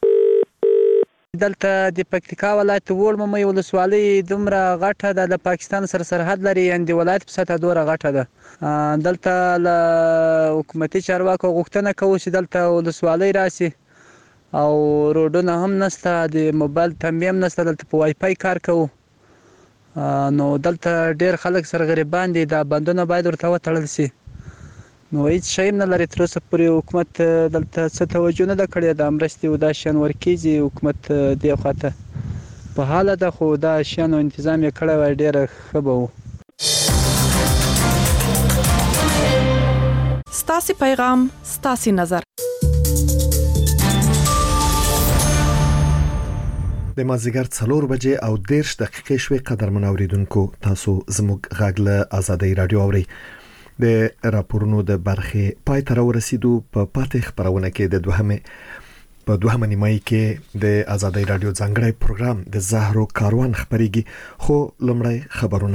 دلته د پکتیکا ولایت وړمې ولسوالۍ دومره غټه ده د پاکستان سره سرحد لري یعنې د ولایت په سطحه دومره غټه ده دلته له حکومتي چارواکو غوښتنه کوو چې دلته ولسوالۍ راشي او روډونه هم نشته د موبایل تنبیه هم نشته دلته په وای فای کار کوو نو دلته ډېر خلک سره غریبان دي دا بندونه باید ورته وتړل شي نو هیڅ شی هم نه لري تر اوسه پورې حکومت دلته څه توجه نه ده کړې د مرستې او دا شیان ورکېږي حکومت دې خواته په حاله د خو دا شیانو تنظیم یې کړی وای ډیره ښه به و. ستاسو پیغام ستاسو نظر. د مازیګر 4 بجې او 10 دقیقې شوي قدرمن اوریدونکو تاسو زموږ غږ له آزادۍ رادیو اوري. د راپورونو د برخې پای ته ورسېدو په پاتې خبرونه کې د دوهمه نیمایي کې د آزادۍ رادیو ځانګړی پروګرام د زهرو کاروان خبريږي. خو لومړی خبرونه.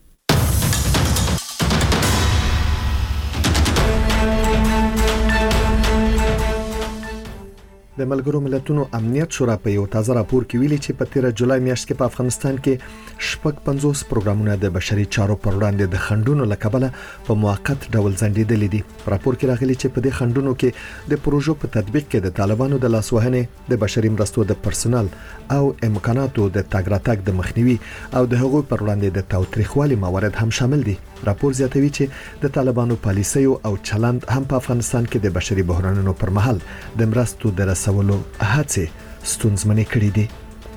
د ملګرو ملتونو امنیت شورا په یو تازه راپور کې ویلي چې په 13 جولای میاشت کې په افغانستان کې 50 پروګرامونه د بشري چارو پر وړاندې د خنډونو لکبله په موقت ډول ځنډېدل دي. په راپور کې راغلي چې په دې خنډونو کې د پروژو په تطبیق کې د طالبانو د لاسوهنې، د بشري مرستو د پرسونل او امکاناتو د تګ راتګ د مخنیوي او د هغوی پر وړاندې د تاوتریخوالي موارد هم شامل دي. راپور زیاتوي چې د طالبانو پالیسیو او چلند هم په افغانستان کې د بشري بحرانونو پر مهال د مرستو د رسولو هڅې ستونزمنې کړې دي.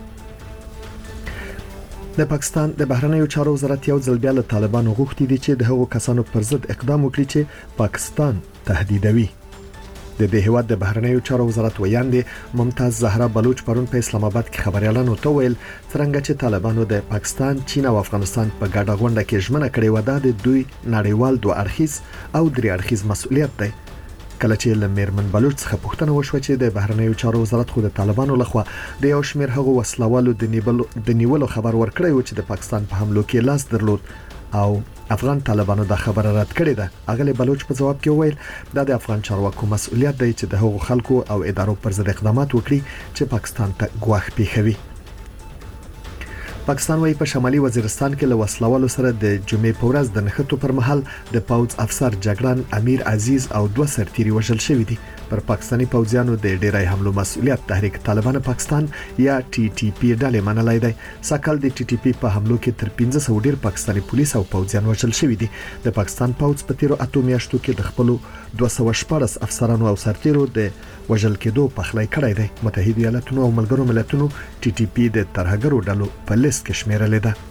د پاکستان د بهرنیو چارو وزارت یو ځل بیا له طالبانو غوښتي دي چې د هغو کسانو پر ضد اقدام وکړي چې پاکستان تهدیدوي. د دې هیواد د بهرنیو چارو وزارت ویاندې ممتاز زهرا بلوچ پرون په اسلام آباد کې خبريالانو ته ویل څنګه چې طالبانو د پاکستان، چین او افغانستان په ګډه غونډه کې ژمنه کړې و د دوی نړیوال دوه اړخیز او درې اړخیز مسؤلیت دی. کله چې لمرمن بلوچ څخه پوښتنه وشوه چې د بهرنیو چارو وزارت خو د طالبانو لخوا د یو شمېر هغو وسلوالو د نیولو خبر ورکړی و چې د پاکستان په حملو کې لاس درلود او افغان طالبانو دا خبره رد کړې ده. اغلی بلوچ په جواب کې وویل دا د افغان چارواکو مسؤلیت دی چې د هغو خلکو او ادارو پر ضد اقدامات وکړي چې پاکستان ته ګواښ پیښوي. پاکستان وايي په شمالي وزیرستان کې له وسلوالو سره د جمعې په ورځ د نښتو پر مهال د پوځ افسر جګړن امیر عزیز او 2 سرتیري وژل شوي دي. پر پاکستاني پوځیانو د ډیرای حملو مسؤلیت تحریک طالبان پاکستان یا ټي ټي پی ډلې منلای دی. ساکل د ټي ټي پی په حملو کې تر 1500 ډیر پاکستاني پولیس او پوځیان وژل شوي دي. د پاکستان پوځ په تیرو 8 میاشتو کې د خپل 214 افسرانو او سرتیرو د وژل کېدو پخلی کړی دی. متحده ایالاتونو او ملګرو ملتونو ټي ټي پی د ترهګرو ډلو په لیست کې شمیرلې ده.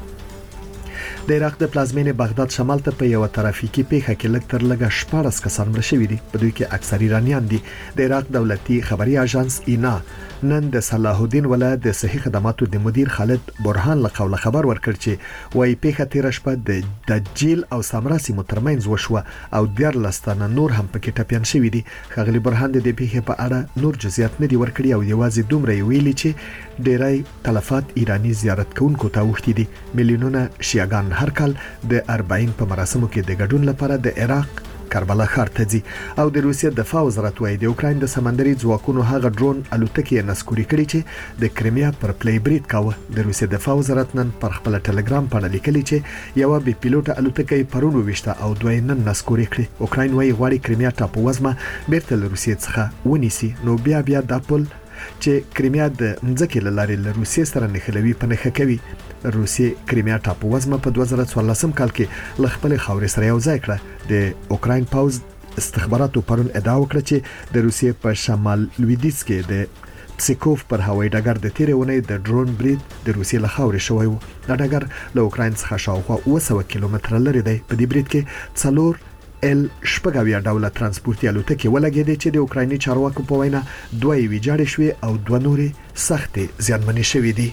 د عراق د پلازمینې بغداد شمال ته په یو ترافیکي پیښه کې لږ تر لږه 14 کسان مړه شوي دي. په دوی کې اکثر ایرانیان دي. د عراق دولتي خبري اژانس اینا نن د صلاح الدین ولایت د صحي خدماتو د مدیر خالد برهان له قوله خبر ورکړ چې وايي پیښه تیر شپه د دجیل او سامرا سیمو ترمنځ وشوه او 14 تنه نور هم پکې ټپيان شوي دي. خغلی برهان د دې پیښې په اړه نور جزئیات نه دی ورکړي او یوازې دومره ویلي چې ډیری تلفات ایرانی زیارت کوونکو ته وختي دي. میلیونونه شیعاګان هر کال د 40 په مراسمو کې د ګډون لپاره د عراق کربلا ښار ته ځي او د روسیې دفاع وزارت وايي د اوکراین د سمندري ځواکونو هغه ډرون الوتکې نسکوري کړي چې د کریمیا پر پلی برید کاوه. د روسیې دفاع وزارت نن پر خپل ټلګرام باندې لیکلي چې یو بي پیلوټ الوتکې پرون وشته او دوی نن نسکوري کړي. اوکراین وايي غواړي کریمیا ټاپو وزمه بیرته له روسیې څخه ونیسي. نو بیا د خپل چې کریمیا د مځکې لارې له روسیې سره نښلوي په نښه کوي. روسیې کریمیا ټاپو وزمه په 2014 کال کې ل خپل خاورې سره یو ځای کړه. د اوکراین پوز استخباراتو پرون ادعا وکړه چې د روسیې په شمال لویدیځ کې د پسیکوف پر هوایي ډګر د تیرې ونې د ډرون برید د روسیې له خاورې شوی و. دا ډګر له اوکراین څخه شاوخوا 200 کیلومتره لرې دی. په دې برید کې څلور شپږاویا ډوله ترانسپورتي الوتکې ولګېدې چې د اوکرایني چارواکو په وینا 2 ویجاړې شوې او 2 نورې سختې زیانمنې شوې دي.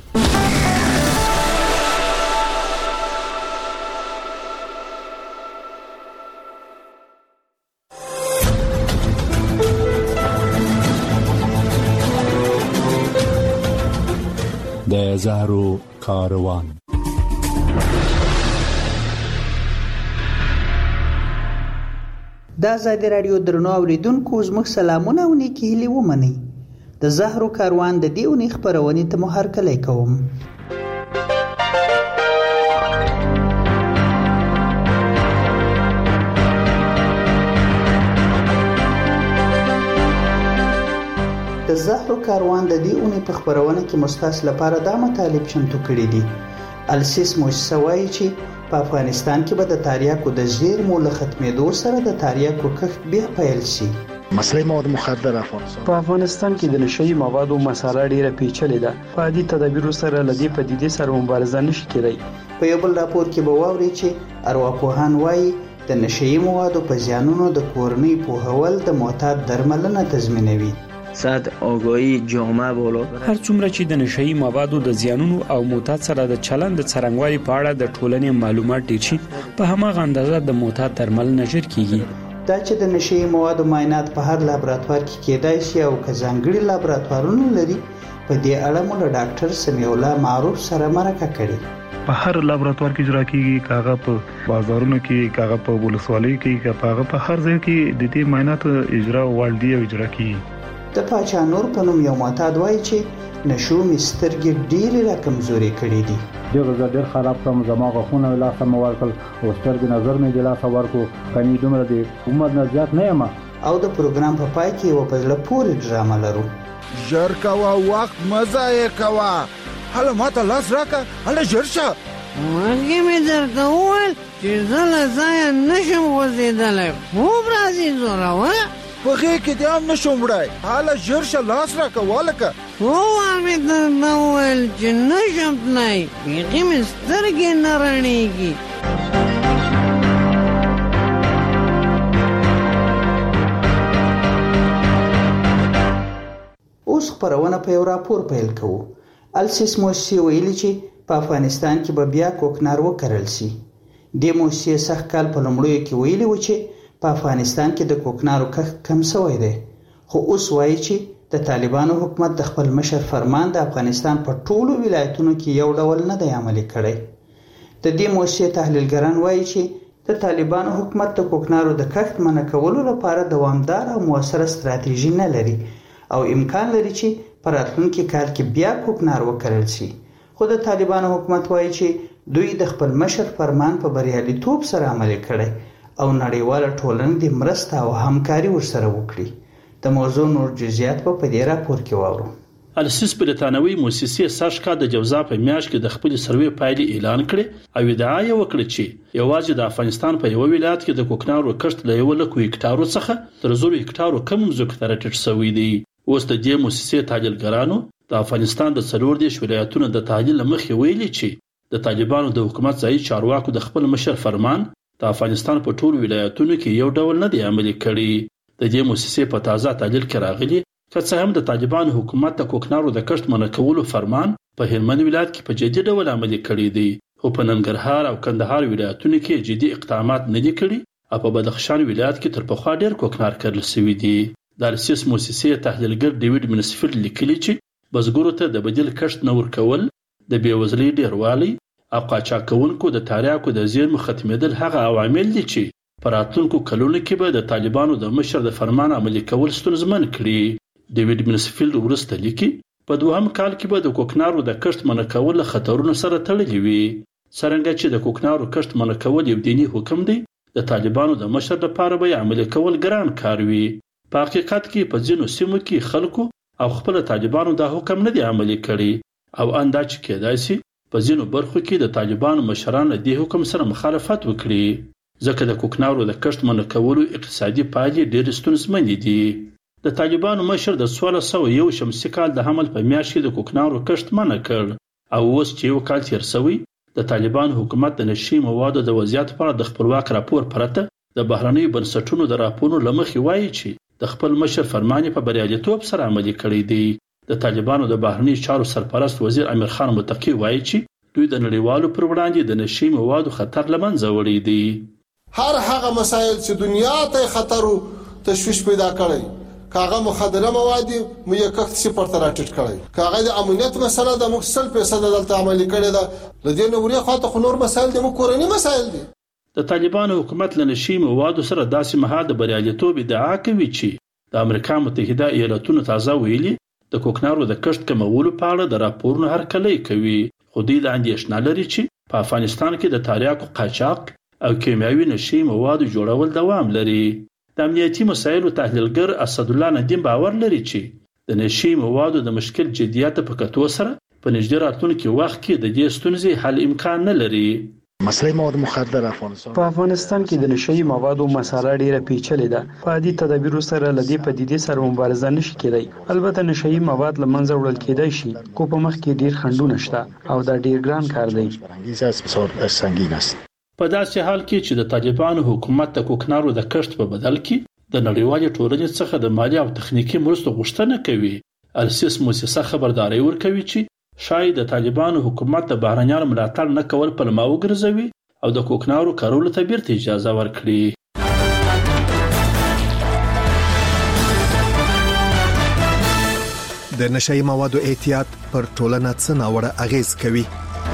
د زهرو کاروان. د آزادۍ رادیو درنو اوریدونکو زموږ سلامونه او نیکی هیلې ومنئ. د زهرو کاروان د دې اونۍ خپرونې ته مو هرکلی کوم. د زهرو کاروان د دې اونۍ په خپرونه کې مستاس لپاره دا مطالب چمتو کړي دي. السیس موسسه وایي چې په افغانستان کې به د تریاکو د زیرمو له ختمېدو سره د تریاکو کښت بیا پیل شي. مسلې مواد مخدر افغانستان په افغانستان کې د نشئی موادو مساله ډیره پیچلې ده. په عادي تدابیرو سره لدی پدیدې سره مبارزه نشي کېدای. په یو بل راپور کې به واوري چې ارواپوهان وایي د نشئی موادو په زیانونو د کورنۍ پوهول د معتاد درملنه تضمینوي. صد آگاهی جامعه بالا هر څومره چې د نشئی موادو د زیانونو او معتاد سره د چلند د څرنګوالي په اړه د ټولنې معلومات ډیر شي په هماغه اندازه د معتاد درملنه ژر کیږي. دا چې د نشئی موادو معاینات په هر لابراتوار کې کېدای شي او که ځانګړي لابراتوارونه لري په دې اړه مو له ډاکټر سمیع الله معروف سره مرکه کړې. په هر لابراتوار کې اجرا کیږي، کاغه په بازارونو کې، کاغه په ولسوالۍ کې، کاغه په هر ځای کې د دې معاینات اجرا والدی او اجرا کیږي. د پاچا نور په نوم یو معتاد وایي چې نشو مسترګې ډېرې را کمزوري کړې دي. ډېر خراب کم زما غوښونه لاسه مې ورکړل او سترګې نظر مې د لاسه ورکړو. کمی دومره دی عمر نه زیات نه یم. او د پروګرام په پای کې یو په زړه پورې ډرامه لرو. ژر کوه، وخت مه ضایع کوه. هله ماته لاس راکړه، هله ژر شه. مخکې مې درته وویل چې زه له ځایه نشم غورځېدلی. خوب راځي زوروه په غېږ کې دې هم نشم وړی. هله ژر شه، لاس راکړه والکه. څو وار مې درته وویل چې نشم تللی. بیخي مې سترګې نه رڼېږي. اوس خپرونه په یو راپور پیل کوو. السیس موسسې ویلي چې په افغانستان کې به بیا کوکنار وکرل شي. دې موسسې سږ کال په لومړیو کې ویلي و چې په افغانستان کې د کوکنارو کښت کم شوی دی، خو اوس وایي چې د طالبانو حکومت د خپل مشر فرمان د افغانستان په ټولو ولایتونو کې یو ډول نه دی عملي کړی. د دې موسسې تحلیلګران وایي چې د طالبانو حکومت د کوکنارو د کښت منع کولو لپاره دوامدار او موثره ستراتیژي نه لري او امکان لري چې په راتلونکي کال کې بیا کوکنار وکرل شي. خو د طالبانو حکومت وایي چې دوی د خپل مشر فرمان په بریالیتوب سره عملي کړی او نړیواله ټولنه د مرسته او همکاري ورسره وکړي. د موضوع نور جزئیات په دې راپور کې واورو. السیس بریتانوي موسسې سږ کال د جوزا په میاشت کې د خپل سروې پایلې اعلان کړې او ادعا یې وکړه چې یوازې د افغانستان په یو ولایت کې د کوکنارو کښت له 100 هکټارو څخه تر 0 هکټارو کم ځمکې ته راټیټ شوی دی. اوس د دې موسسې تحلیلګرانو د افغانستان د 14 ولایتونو د تحلیل مخې ویلي چې د طالبانو د حکومت ځایي چارواکو د خپل مشر فرمان د افغانستان په ټولو ولایتونو کې یو ډول نه دی عملي کړی. د دې موسسې په تازه تحلیل کې راغلي که څه هم د طالبانو حکومت د کوکنارو د کښت منع کولو فرمان په هلمند ولایت کې په جدي ډول عملي کړی دی، خو په ننګرهار او کندهار ولایتونو کې جدي اقدامات نه دي کړي او په بدخشان ولایت کې تر پخوا ډېر کوکنار کرل شوی دی. د السیس موسسې تحلیلګر ډیوډ منسفیلډ لیکلي چې بزګرو ته د بدیل کښت نه ورکول د بېوزلۍ ډېروالی او قاچاقونکو د تاریاکو د زیرمو ختمېدل هغه عوامل دي چې په راتلونکو کلونو کې به د طالبانو د مشر د فرمان عملي کول ستونزمن کړي. ډیوډ منسفیلډ وروسته لیکي په دوهم کال کې به د کوکنارو د کښت منع کول له خطرونو سره تړلي وي. څرنګه چې د کوکنارو کښت منع کول یو دیني حکم دی، د طالبانو د مشر لپاره به عملي کول ګران کار وي. په حقیقت کې په ځینو سیمو کې خلکو او خپل طالبانو دا حکم نه دی عملي کړی او اندا چې کېدای شي په ځینو برخو کې د طالبانو مشران له دې حکم سره مخالفت وکړي، ځکه د کوکنارو د کښت منع کولو اقتصادي پایلې ډېرې ستونزمنې دي. د طالبانو مشر د 1601 شمسي کال د حمل په میاشت کې د کوکنارو کښت منع کړ او اوس چې یو کال تیر شوی د طالبانو حکومت د نشي موادو د وضعیت په اړه د خپلواک راپور پرته د بهرنیو بنسټونو د راپورونو له مخې وایي چې د خپل مشر فرمان په بریالیتوب سره عملي کړی دی. د طالبانو د بهرنیو چارو سرپرست وزیر امیر خان متقی وایي چې دوی د نړیوالو پر وړاندې د نشي موادو خطر له منځه وړی دی. هر هغه مسایل چې دنیا ته خطر او تشویش پیدا کړي، کاغه مخدره مواد مو یې کښت صفر ته راټیټ کړی، کاغه د امنیت مسله د موږ 100% دلته عملي کړی ده. لدې نوري خاطر خو نور مسایل د موږ کورنی مسایل دي. د طالبانو حکومت له نشي موادو سره داسې مهال د بریالیتوب ادعا کوي چې د امریکا متحده ایالاتونو تازه ویلي د کوکنارو د کښت کمولو په اړه د راپورونو هرکلی کوي، خو دوی د اندېښنه لري چې په افغانستان کې د تاریاکو قاچاق او کیمیاوي نشي موادو جوړول دوام لري. د امنیتي مسایلو تحلیلګر اسد الله ندیم باور لري چې د نشي موادو د مشکل جدیت په کتو سره په نږدې راتلونکي وخت کې د دې ستونزې حل امکان نه لري. مسله مواد مخدر په افغانستان کې د نشئی موادو مساله ډیره پیچلې ده. په عادي تدابیرو سره لدی پدیدې سره مبارزه نشي کېدای. البته نشئی مواد لمنځه وړل کېدای شي، خو په مخ کې ډیر خنډونه شته او دا ډیر ګران کار دی. په داسې حال کې چې د طالبانو حکومت د کوکنارو د کښت په بدل کې د نړیوالې ټولنې څخه د مالی او تخنیکی مرستو غوښتنه کوي، السیس موسسه خبرداري ورکوي چې شاید د طالبانو حکومت د بهرنیانو ملاتړ نه کول پلمه وګرځوي او د کوکنارو کارولو ته بیرته اجازه ورکړي. د نشئی موادو احتیاط پر ټولنه څه ناوړه اغیز کوي؟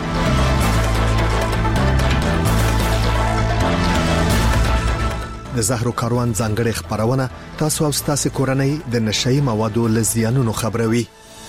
د زهرو کاروان ځانګړي خبرونه تاسو او تاسو کورنۍ د نشئی موادو له زیانونو خبروي.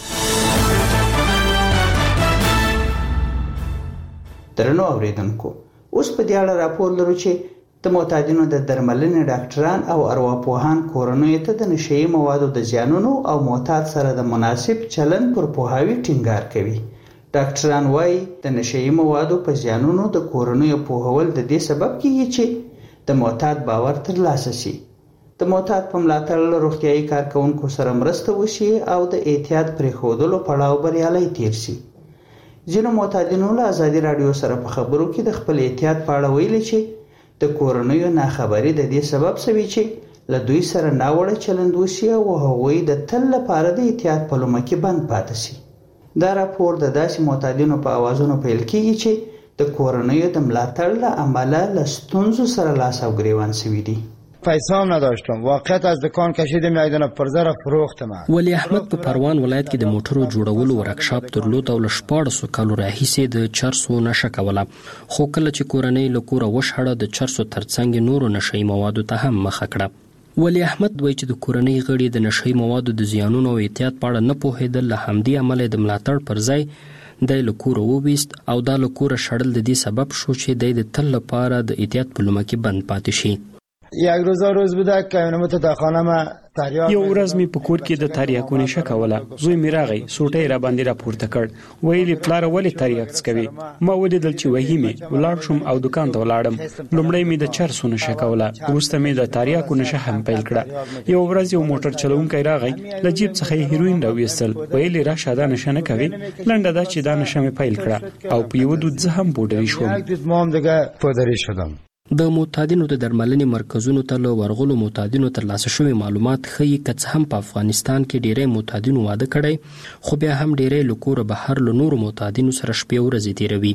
درنو اوریدونکو، اوس په دې اړه راپور لرو چې د معتادینو د درملنې ډاکټران او ارواپوهان کورنیو ته د نشئی موادو د زیانونو او معتاد سره د مناسب چلند پر پوهاوی ټینګار کوي. ډاکټران وايي د نشئی موادو په زیانونو د کورنیو پوهول د دې سبب کیږي چې د معتاد باور ترلاسه شي، د معتاد په ملاتړ له روغتیايي کارکونکو سره مرسته وشي او د احتیاط پرېښودلو پړاو بریالی تیر شي. ځینو معتادینو له ازادي راډیو سره په خبرو کې د خپل احتیاط په اړه ویلي چې د کورنیو ناخبري د دې سبب شوی چې له دوی سره ناوړه چلند وشي او هغوی د تل لپاره د احتیاط په لومه کې بند پاتې شي. دا راپور د داسې معتادینو په اوازونو پیل کیږي چې د کورنیو د ملاتړ له امله له ستونزو سره لاس او ګریوان شوي دي. پیسه هم نداشتم، واقعیت از دکان کشیدم یک دونه پرزه فروختم. ولی احمد په پروان ولایت کې د موټرو جوړولو ورکشاپ درلود او له 1400 کالو راهیسې د چرسو نشه کوله، خو کله چې کورنۍ له کوره وشړه د چرسو ترڅنګ نورو نشئی موادو ته هم مخه کړه. ولی احمد وایي چې د کورنۍ غړي د نشئی موادو د زیانونو او احتیاط په اړه نه پوهېدل، له همدې امله د ملاتړ پر ځای د له کوره وویست او دا له کوره شړل د دې سبب شو چې د تل لپاره د احتیاط په لومه کې بند پاتې شي. یک روز بوده که متداخانه ما تریاک یو ورځ می په کور کې د تریاکو نشه کوله. زوی می راغی، سوټی را باندې راپورته کړ، ویلي پلار ولې تریاک څکوي؟ ما ولیدل چې وهي می، ولاړ شوم او دکان ته ولاړم. لومړی می د چرسو نشه کوله، وروسته می د تریاکو نشه هم پیل کړه. یو ورځ یو موټر چلونکی راغی، له جیب څخه یې هیروین راویستل، ویلي راشه دا نشه نه کوي. لنډه دا چې دا نشه می پیل کړه او په یو دود زه هم بوډري شوم. ما هم دیگه پادری شدم. د معتادینو د درملنې مرکزونو ته له ورغلو معتادینو ترلاسه شوي معلومات ښیي که څه هم په افغانستان کې ډیری معتادینو واده کړی، خو بیا هم ډیری له کوره بهر له نورو معتادینو سره شپې ورځې تیروي.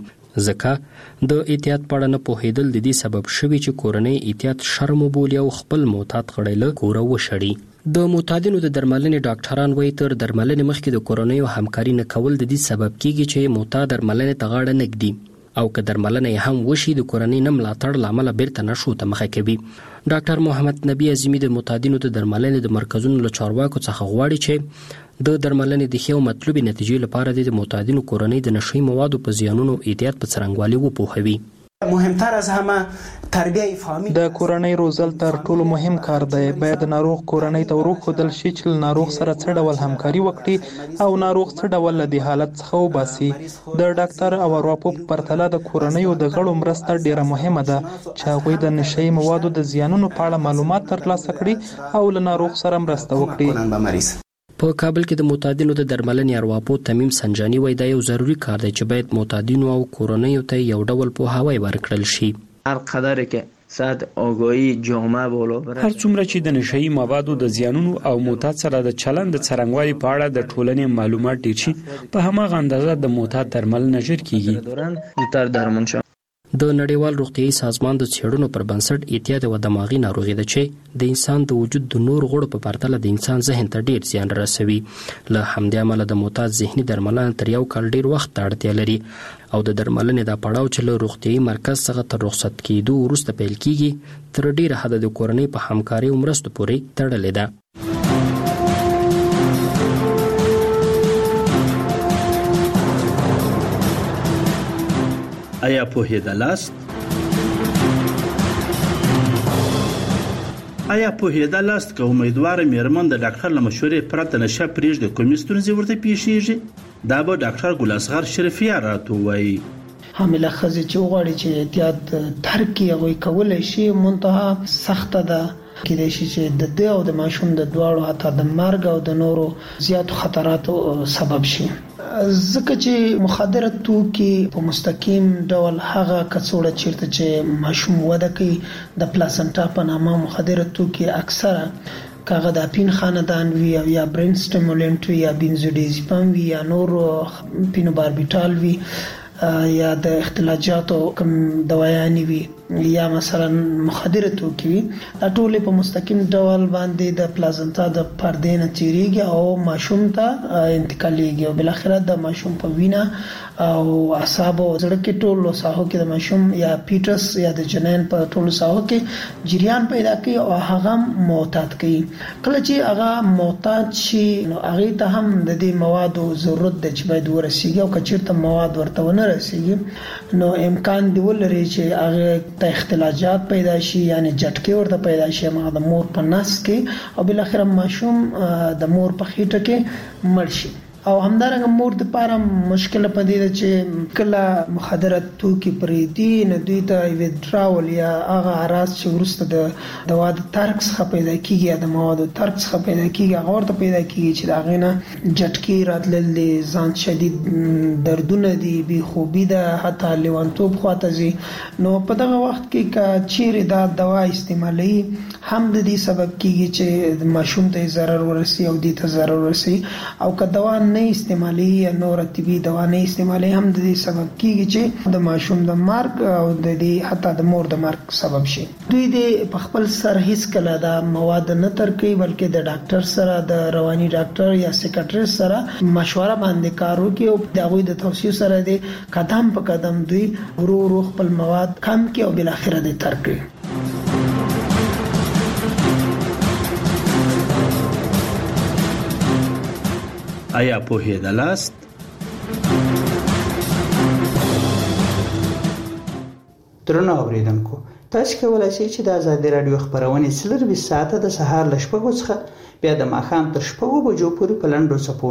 ځکه د احتیاط په اړه نه پوهېدل د دې سبب شوي چې کورنۍ احتیاط شرم وبولي او خپل معتاد غړی له کوره وشړي. د معتادینو د درملنې ډاکټران وایي تر درملنې مخکې د کورنیو همکاري نه کول د دې سبب کیږي چې معتاد درملنې ته غاړه نه ږدي او که درملنه هم وشي د کورنۍ نه ملاتړ لامل بیرته نشو ته مخه کوي. ډاکټر محمد نبی عظیمی د معتادینو د درملنې د مرکزونو له چارواکو څخه غواړي چې د درملنې د ښې او مطلوبې نتیجې لپاره د معتادینو کورنۍ د نشئی موادو په زیانونو احتیاط په څرنګوالي وپوهوي. مهمتر از همه تربیه فامیل د کورنۍ روزل تر ټولو مهم کار دی. باید ناروغ کورنۍ ته وروښودل شي چې ناروغ سره څه ډول همکاري وکړي او ناروغ څه ډول له دې حالت څخه وباسي. د ډاکټر او ارواپوه په پرتله د کورنیو د غړو مرسته ډیره مهمه ده چې هغوی د نشئی موادو د زیانونو په اړه معلومات ترلاسه کړي او له ناروغ سره مرسته وکړي. په کابل کې د معتادینو د درملنې ارواپوه تمیم سنجانی وایي دا یو ضروري کار دی چې باید معتادینو او کورنیو ته یو ډول پوهاوی ورکړل شي. هر قدر که سطح آگاهی جامعه بالا بره، هر څومره چې د نشئی موادو د زیانونو او معتاد سره د چلند د څرنګوالي په اړه د ټولنې معلومات ډیر شي، په هماغه اندازه د معتاد درملنه ژر کیږي. زودتر درمان شي. د نړیوال روغتیايي سازمان د څېړنو پر بنسټ احتیاط یوه دماغي ناروغي ده چې د انسان د وجود د نور غړو په پرتله د انسان ذهن ته ډیر زیان رسوي. له همدې امله د معتاد ذهني درملنه تر یو کال ډیر وخت ته اړتیا لري او د درملنې دا پړاو چې له روغتیايي مرکز څخه تر رخصت کېدو وروسته پیل کیږي تر ډیره حده د کورنۍ په همکارۍ او مرستو پورې تړلې ده. آیا پوهېدلاست؟ آیا پوهېدلاست که امیدواره میرمن د ډاکټر له مشورې پرته نشه پرېږدي کومې ستونزې ورته پیښیږي؟ دا به ډاکټر ګل اصغر شرفیار راته ووایي. حامله ښځې چې وغواړي چې احتیاط ترک هغه کولای شي منتها سخته ده کېدای شي چې د دې او د ماشوم د دواړو حتی د مرګ او د نورو زیاتو خطراتو سبب شي. ځکه چې مخدره توکي په مستقیم ډول هغه کڅوړه چیرته چې ماشوم وده کوي د پلاسنټا په نامه مخدره توکي اکثره کاغه د اپین خاندان وی یا برین سټیمولنت وی یا بنزودیازپام وی یا نور پینوباربیټال وی یا د اختلاجاتو کوم دوايانې وی یا مثلا مخدره توکي وی ټول په مستقیم ډول باندې د پلازنتا د پردې نه تیریږي او ماشوم ته انتقالېږي او بل اخر د ماشوم په وینا او اعصاب او زړه کې ټول ساحو کې د ماشوم یا پیټس یا د جنین په ټول ساحو کې جریان پیدا کوي او هغه معتاد کوي. کله چې هغه معتاد شي نو هغه ته هم د دې موادو ضرورت د چې باید ورسیږي او کچیرته مواد ورته ونه رسیږي نو امکان دی ولري چې هغه ته اختلاجات پیدا شي یعنی جټکي ورته پیدا شي ما د مور په نس کې او بل اخر ماشوم د مور په خېټه کې مړ شي. او همدارنګه مور د پاره مشکل پدې ده چې کله مخدره توکي پرې دي نو دوی ته ویډراول یا هغه اراز چې ورسته د دوا د ترک څخه پیدا کیږي یا د موادو ترک څخه پیدا کیږي هغه ورته پیدا کیږي چې دا غینه جټکی راتلل دي ځان شدید دردونه دي بي خوبي ده حتی لیوانتوب خواته زی نو په دغه وخت کې کا چیرې دا دوا استعمالي هم د دې سبب کیږي چې ماشوم ته ضرر ورسي او دې ته ضرر ورسي او که دوا نه استعمالي یا نور طبي دوا نه استعمالي هم د دې سبب کیږي چې د ماشوم د مرګ او د دې حتی د مور د مرګ سبب شي. دوی د په خپل سر هیڅ کله دا مواد نه ترکي بلکې د ډاکټر سره د رواني ډاکټر یا سیکریټریست سره مشوره باندې کار وکړي او د هغوی د توصیو سره د قدم په قدم دوی ورو خپل مواد کم کړي او بل اخر د ترک کړي. آیا پوهیدلاست؟ درنو اوریدونکو تاسو کولای شئ چې د آزادي رادیو خبرونه سلروي ساعته د سهار ل شپږو څخه بیا د ماښام تر شپږو بجو پورې په لنډو څپو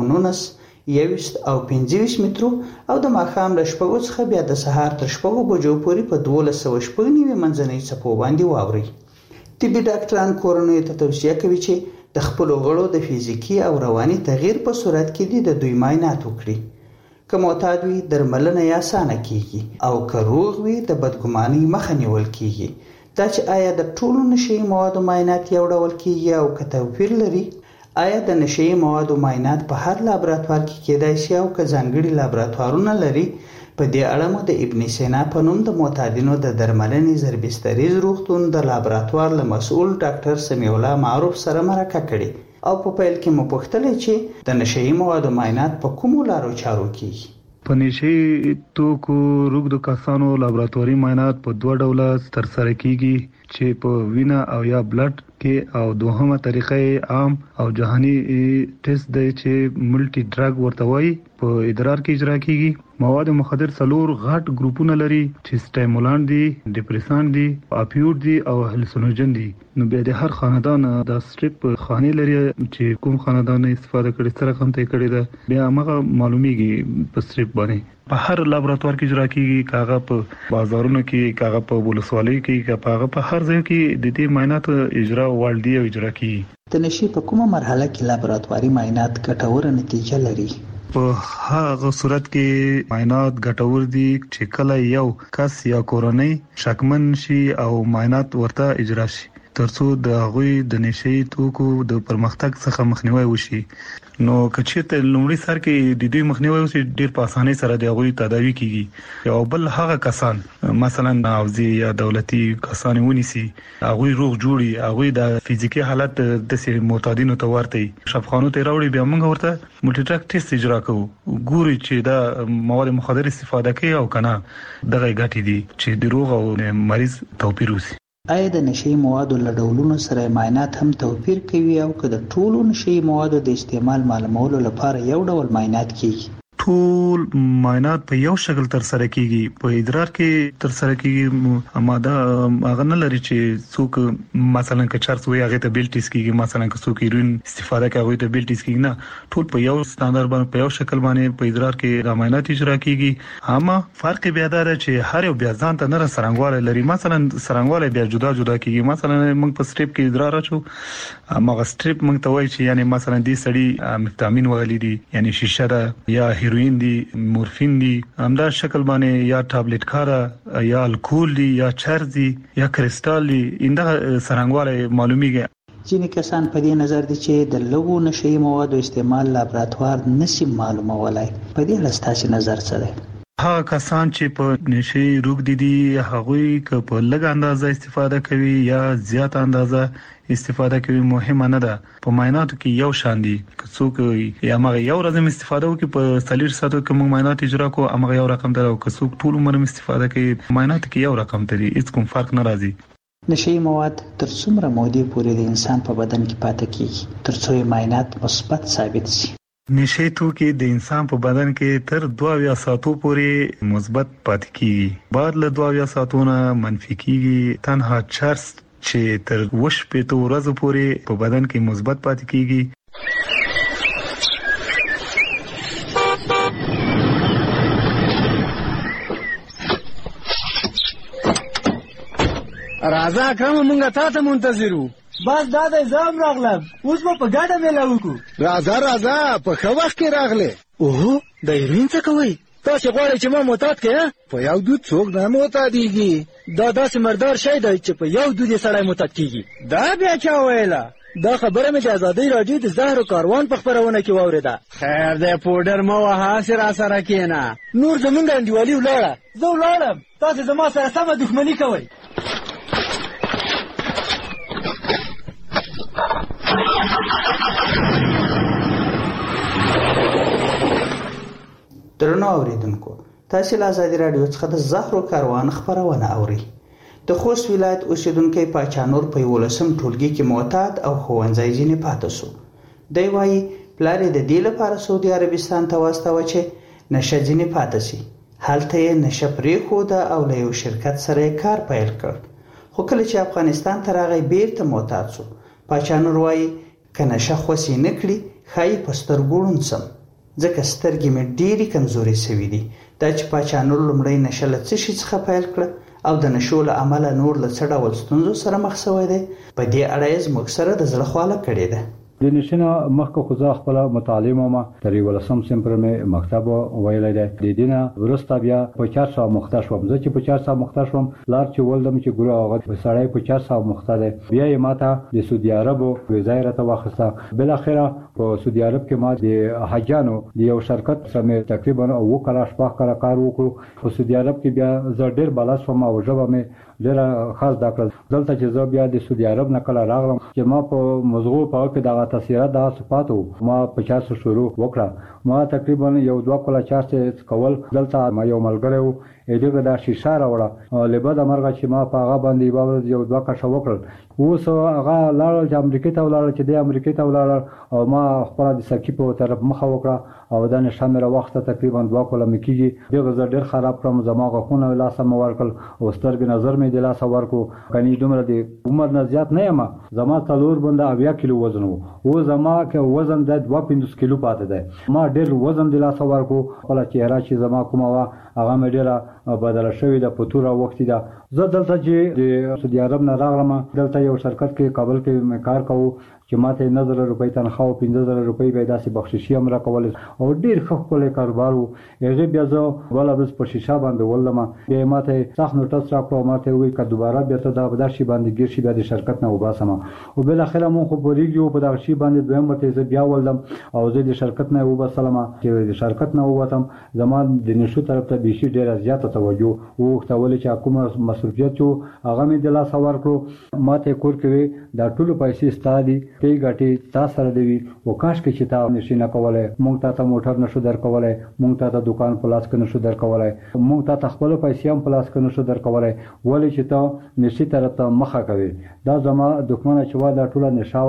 19 او 25 مترو او د ماښام ل شپږو څخه بیا د سهار تر شپږو بجو پورې په 1290 منځنۍ څپو باندې واوري. طبي ډاکټران کورنۍ ته توصیه کوي چې د خپل غړو د فزیکی او رواني تغییر په صورت کې د دوی معاینات وکړي. که معتاد وي درملنه یې اسانه کیږي او که روغ وي د بدګمانۍ مخه نیول کیږي. دا چې آیا د ټولو نشي موادو معاینات یو ډول کیږي او که توپیر لري، آیا د نشي موادو معاینات په هر لابراتوار کې کېدای شي او که ځانګړي لابراتوارونه لري؟ په دې اړه مو د ابن سینا په نوم د معتادینو د درملنې زربستریز روغتون د لابراتوار له مسؤل ډاکټر سمیع الله معروف سره مرکه کړې او په پیل کې مو پوښتلې چې د نشي موادو معاینات په کومو لارو چارو کیږي. په نشي توکو روغ د کسانو لابراتواري معاینات په دوه ډوله ترسره کیږي چې په وینا او یا بلډ کې او دوهمه طریقه عام او جهاني ټیسټ دی چې ملټي ډرګ ورته وایي په ادرار کې اجرا کیږي. مواد مخدر څلور غټ ګروپونه لري چې سټیمولانت دي، ډیپریسان دي، اپیوډ دي او هلوسینوجن دي. نو بیا د هر خاندان د سټریپ خاني لري چې کوم خاندان استفاده کړي سره کوم ته کړي ده بیا هغه معلومیږي په سټریپ باندې. په هر لابراتوار کې اجرا کیږي، کاغه په بازارونو کې، کاغه په ولسوالۍ کې، کاغه په هر ځای کې د دې معاینات اجرا والدی او اجرا کیږي. د نشي په کومه مرحله کې لابراتواري معاینات ګټوره نتیجه لري؟ په هغه صورت کې معاینات ګټور دي چې کله یو کس یا کورنۍ شکمن شي او معاینات ورته اجرا شي ترڅو د هغوی د نشي توکو د پرمختګ څخه مخنیوي وشي. نو کچېته لومړی سر کې د دوی مخنیوي وشي ډیر په اسانۍ سره د هغوی تداوی کیږي. یو بل هغه کسان مثلا ناوزي یا دولتي کسان ونیسي هغوی روغ جوړي، هغوی د فزیکی حالت د سری معتادینو ته ورته شفخانو ته راوړي بیا موږ ورته ملټي ډرګ ټیسټ اجرا کوو ګوري چې دا مواد مخدر استفاده کوي او کنه دغه ګټې دي چې د روغ او مریض توپیر وسی. آیا د نشي موادو له ډولونو سره معاینات هم توپیر کوي او که د ټولو نشي موادو د استعمال معلومولو لپاره یو ډول معاینات کیږي؟ ټول معاینات په یو شکل تر سره کیږي په ادرار کې تر سره کیږي ماده هغه نه لري چې څوک مثلا که چارس وي هغه ته بیل ټیس کیږي مثلا که څوک هیروین استفاده کوي هغه ته بیل ټیس کیږي نه ټول په یو ستاندر باندې په یو شکل باندې په ادرار کې معاینات اجرا کیږي اما فرق بیا دا چې هر یو بیا ځان ته نه سرنګواله لري مثلا سرنګواله بیا جدا جدا کیږي مثلا موږ په سټریپ کې ادرار اچو اما سټریپ موږ ته وایي چې یعنی مثلا دې سړی مفتامین وغلی دي یعنی شیشه ده یا هیروین دي مورفین دي همدا شکل باندې یا ټابلیټ کارا یا الکول دي یا چرس دي یا کریسټال دي انده سرنګواله معلومیږي. ځینې کسان په دې نظر دي چې د لږو نشي موادو استعمال لابراتوار نشي معلومولای. په دې اړه ستاسو نظر څه دی؟ ها کسان چې په نشي روغ دي هغوی که په لږ اندازه استفاده کوي یا زیات اندازه استفاده کوي مهمه نه ده. په معایناتو کې یو شان دي که څوک یا هغه یو ورځ استفاده وکړي په 4 ساعتو کې موږ معاینات اجرا کوو هغه یو رقم دی او که څوک ټول عمر استفاده کوي معایناتو کې یو رقم دی هیڅ کوم فرق نه راځي. نشي مواد تر څومره مودې پورې د انسان په بدن کې پاتې کیږي ترڅو معاینات مثبت ثابت شي؟ نشي توکي د انسان په بدن کې تر 2 ساعتو پورې مثبت پاتې کیږي بعد له 2 ساعتونو منفي کیږي. تنها چرس چې تر 8 ورځې پورې په بدن کې مثبت پاتې کیږي. راځه کوم مونږه تاسو منتظرو. بس دا د زام راغلم اوس په ګاډه مېلا وکړو. راځه په خو وخت کې راغله. اوه د هیروین څه کوي؟ تاسو غواړئ چې ما معتاد کړئ؟ په یو دود څوک نه معتادیږي. دا داسې مردار شی دی چې په یو دود سړی معتاد کیږي. دا بیا چا ویله؟ دا خبره مې د ازادۍ راډیو د زهرو کاروان په خبرونه کې واورېده. خیر دی پوډر مه وهه را سره کېنه. نور زمونږ انډیوالي ولاړه. زه ولاړم تاسو زما سره سمه دښمني کوئ. درنو اوریدونکو تاسو له ازادي رادیو څخه د زهرو کاروان خبرونه اورئ. د خوست ولایت اوسیدونکو پاچانور په 11 ټولګي کې معتاد او ښوونځی ځینې پاتې شو. دی وايي پلار د دې لپاره سعودي عربستان ته واستاوه چې نشه ځینې پاتې شي. هلته یې نشه پرېښوده او له یو شرکت سره کار پیل کړ. خو کله چې افغانستان ته راغی بیرته معتاد شو. پاچانور وايي که نشه خوسي نه کړي ښایي په سترګو ړوند شم ځکه سترګې مې ډېرې کمزورې شوي دي. دا چې پاچانور لومړی نشه له څه شي څخه پیل کړه او د نشو له امله نور له څه ډول ستونزو سره مخ شوی دی په دې اړه یې زموږ سره د زړه خواله کړې ده. د نشنه مخکې خو زه خپل متعلم ما تر 11 سمپر مې مکتب ویلای دی. د دینه ورسته بیا په 400 مخته شوم. زه چې په 400 مخته شوم لار چې ولدم چې ګوره هغه په سړی په 400 مخته دی. بیا یې ماته د سعودي عرب ویزا راته واخیسته. بل اخره په سعودي عرب کې ما د حجانو د یو شرکت سره تقریبا 2 کال شپه کار وکړو. په سعودي عرب کې بیا زه ډیر بالا شوم او ژبه مې ډیر خاص داخل. دلته چې زه بیا د سعودي عرب نه کله راغلم چې ما په موضوع په کې دا تاثیرات د صفاتو ما 50 شروع وکړه. ما تقریبا یو 2 کال چارته کول. دلته ما یو ملګری و دغه د شیشه راوړه لبه د مرغه چې ما په هغه باندې یو 2 کښه وکړل. اوس هغه لاړ چې امریکا ته ولاړ چې د امریکا ته ولاړ او ما خپل د سکی په طرف مخه وکړه او د نشامره وخت تقریبا 2 کال مکیږي. دغه زړه ډیر خراب کړم زماغه خونه لاسه مو ورکل او سترګې نظر مې د لاسه ورکو. کني دومره د عمر نه زیات نه یم. زما تلور بنده 80 کیلو وزن وو. او زما کې وزن د 2.5 کیلو پاتې ده. ما ډیر وزن د لاسه ورکو. خپل چهره چې زما کومه وا هغه مې ډیره بدل شوې ده په توره وخت ده. زه دلته چې د سعودي عرب نه راغلم دلته یو شرکت کې کابل کې کار کوم چې ماته 9000 روپۍ تنخواه او 15000 روپۍ به داسې بخششي امر کول او ډیر ښه کولای کاروبار وو. هغه بیا زه ولا بس په شیشه باندې ولم. بیا ماته څخه نوټس راکړو. ماته وی ک دوباره بیا ته دا بدشي باندې ګیر شي بیا د شرکت نه وباسم او بل اخر مو خو پوریږي په دغه شی باندې دویم مرته زه بیا ولم او زه د شرکت نه وباسم. چې د شرکت نه ووتم زمان د نشو طرف ته بيشي ډیر زیاته توجه وکړه ولې چې حکومت مسؤلیت شو هغه مې د لاس ورکړو. ماته کور کوي دا ټول پیسې ستادي تی ګټي تاسو سره دی او کاش کې چې تاسو نشي نه کولای مونږ ته موټر نشو درکولای مونږ ته دکان پلاس کې نشو درکولای مونږ ته خپل پیسې هم پلاس کې نشو درکولای ولې چې تاسو نشي طرف ته مخه کوي. دا زما دښمنه چې وا دا ټول نشاوه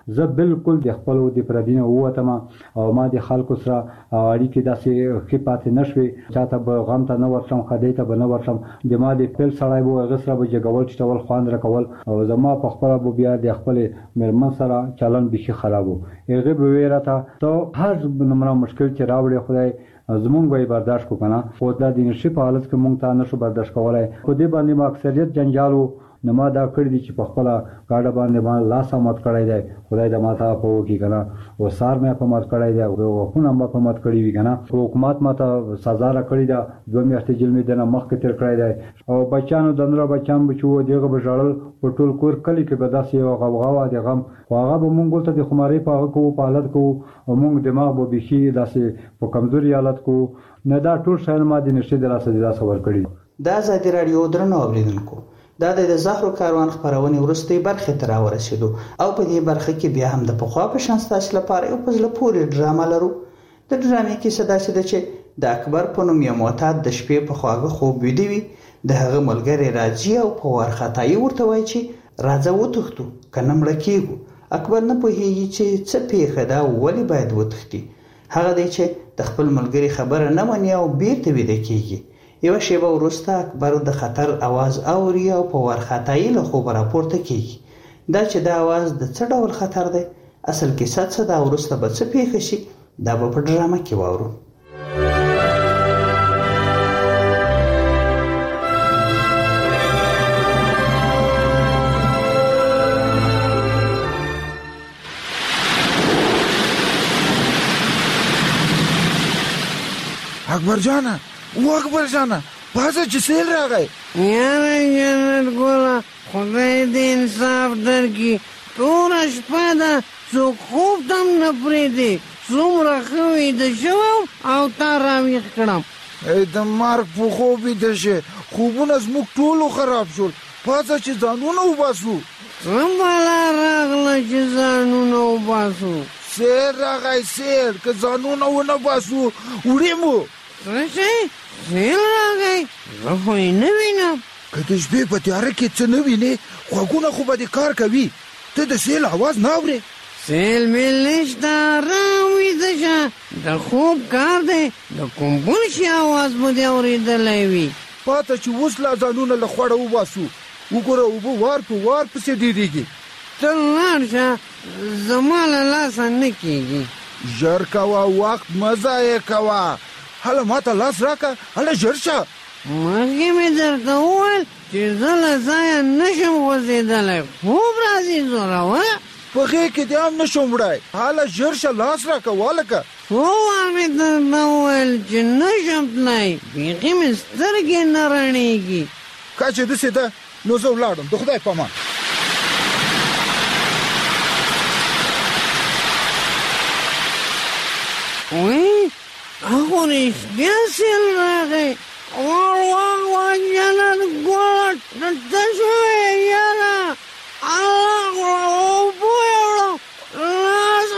زه بالکل د خپل د پردینه ووتم او ما د خلکو سره اړیکې داسې ښه پاتې نشوي چاته به غم ته نه ورشم خدای ته به نه ورشم د ما د پیل سړی به هغه سره به جګول چټول خوند راکول او زما په خپله به بیا د خپل مېرمن سره چلن بیخي خراب و هغې به ویې راته ته هر نمره مشکل چې راوړې خدای زمونږ به یې برداشت کړو که نه خو دا د نشي په حالت کې مونږ ته نشو برداشت کولی خو دې باندې ما اکثریت جنجال و نو ما دا کړي دي چې په خپله ګاډه باندې ما لاس مات کړی دی خدای د ما ته په وکړي که نه او سار مې په مات کړی دی او غوښونه مې په مات کړي وي که نه حکومت ما ته سزا راکړې ده 2 میاشتې جیل مې دنه مخکې تېر کړی دی او بچیانو د نوره بچیان به چې وو د هغه به ژړل په ټول کور کلي کې به داسې یوه غوغا وه د غم خو هغه به مونږ ورته د خمارۍ په هغه کوو په حالت کوو او مونږ دماغ به بیخي داسې په کمزوري حالت کوو نه دا ټول شیان ما د نشي د لاسه د لاسه ورکړي دا ازادي راډیو درنو اوریدونکو دا د زهرو کاروان خبرونه ورستۍ برخه تر ورسېدو او په دې برخه کې بیا هم د پخوا په شان ستاسو لپاره یو په زړه پورې ډرامه لرو د ډرامې کې صدا ده چې د اکبر په نوم یو معتاد د شپې په خواږه خوب ویده وي د هغه ملګری راځي او په وارخطایي ورته وایي چې راځه وتښتو کنه مړه کېږو اکبر نه پوهېږي چې څه پیښه ده او ولې باید وتښتي هغه دی چې د خپل ملګري خبره نه مني او بیرته ویده کېږي یو شیبه وروسته اکبر د خطر आवाज اوري او په ورخطایي له خوبه راپورته کیږي دا چې دا आवाज د څه ډول خطر دی اصل کې څه دا وروسته به څه پیښ شي دا به په ډرامه کې واورو اکبر جانا اکبر جانا پازه چې سیل راغی یاره جنت ګوله خدای دې انصاف درکړي ټوله شپه ده څوک خوب ته هم نه پرېږدي څومره ښه ویده شوم او تا راویښ کړم د مرګ په خوب ویده شې خوبونه زموږ ټولو خراب شول پازه چې ځانونه وباسو څه بلا راغله چې ځانونه وباسو سیل راغی سیل که ځانونه ونه باسو وړې مو څه شی سیل راغی زه خو یې نه وینم که د شپې په تیاره کې څه نه وینې غوږونه خو به دې کار کوي ته د سیل اواز نه اورې سیل میل نشته ارام ویده شه د خوب کار دی د کوم بل شي اواز به دې اورېدلی وي پاته چې اوس لا ځانونه له خوړه وباسو وګوره اوبه وار په وار پسې ډېرېږي ته لاړ شه زما له لاسه نه کېږي ژر کوه وخت مه ضایع کوه هله ما ته لاس راکړه هله ژر شه مخکې مې درته وویل چې زه له ځایه نشم غورځېدلی خوب راځي زوروه په غېږ کې دې هم نشم وړی هله ژر شه لاس راکړه والکه څو وار مې درته وویل چې نشم تللی بیخي مې سترګې نه رڼېږي که چې داسې ده نو زه ولاړم د خدای په امان وی هغو رښتیا سیل راغی واه جنت ګوله ته شوې یاره الله اوبه یې وړم لاس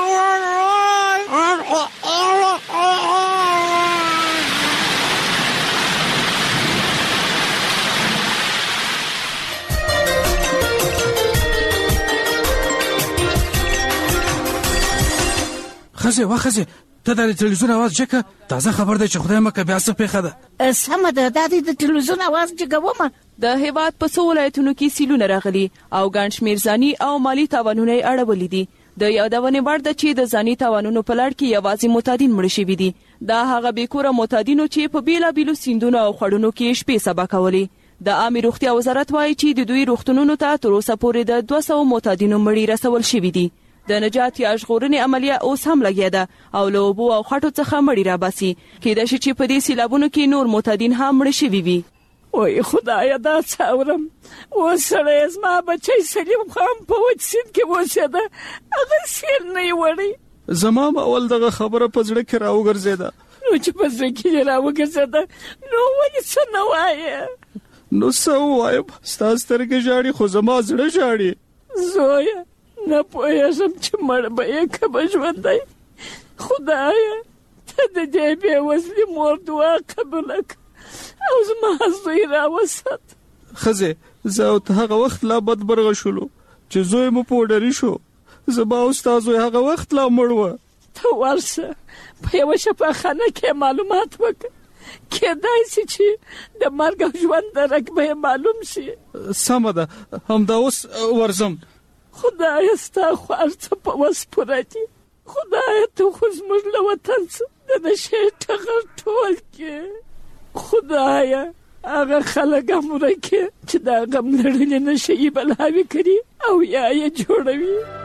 ښځې ښځې ته د تلویزیون اواز جګه تازه خبر دی چې خدای مکه بیا څه پیښه ده سمه ده دا د تلویزیون اواز جګومه د هیواد په څو ولایتونو کې سیلونه راغلي او ګڼ شمېر ځاني او مالي تاوانونه یې اړولي دي د یادونې وړ ده چې د ځاني تاوانونو په لړ کې یوازې معتادین مړه شوي دي دا هغه بېکوره معتادینو چې په بېلابېلو سیندونو او خړونو کې شپې سبا کولې د عامې روغتیا وزارت وایي چې د دوی روغتونونو ته تر اوسه پورې د 200 معتادینو مړي رسول شوي دي د نجات یا ژغورنې عملیه اوس هم لګیا ده او له اوبو او خټو څخه مړي راباسي کېدای شي چې په دې سیلابونو کې نور معتادین هم مړه شوي وي وای خدایا دا څه اورم اوس سړی زما بچی سلیم خان په وچ سیند کې اوسېده هغه سیل نه یې وړی زما به اول دغه خبره په زړه کې راوګرځېده نو چې په زړه کې یې راوګرځېده نو ولې څه نه وایې نو څه ووایم ستا سترګې ژاړي خو زما زړه ژاړي زویه نه پوهېږم چې مړ به یې که به ژوندی خدایه ته د دې بېوزلي مور دعا قبوله کړه او زما زوی راوسات ښځې زه او ته هغه وخت لا بدبرغه شولو چې زوی مو پوډري شو زما استاد هغه وخت لا مړ و. ته ورشه په یو شفاخانه کې معلومات وکړه، کېدای شي چې د مرګ او ژوند درک به معلوم شي. سمه ده، همدا اوس ورځم. خدای ستا خو ارڅه په وس پوره دي. خدای ته خو زموږ له وطن څخه د نشې ټغر ټول کې. خدایا هغه خلک امره کې چې دا غم لرلې نشي بلهاوي کړي او یا یې جوړوي.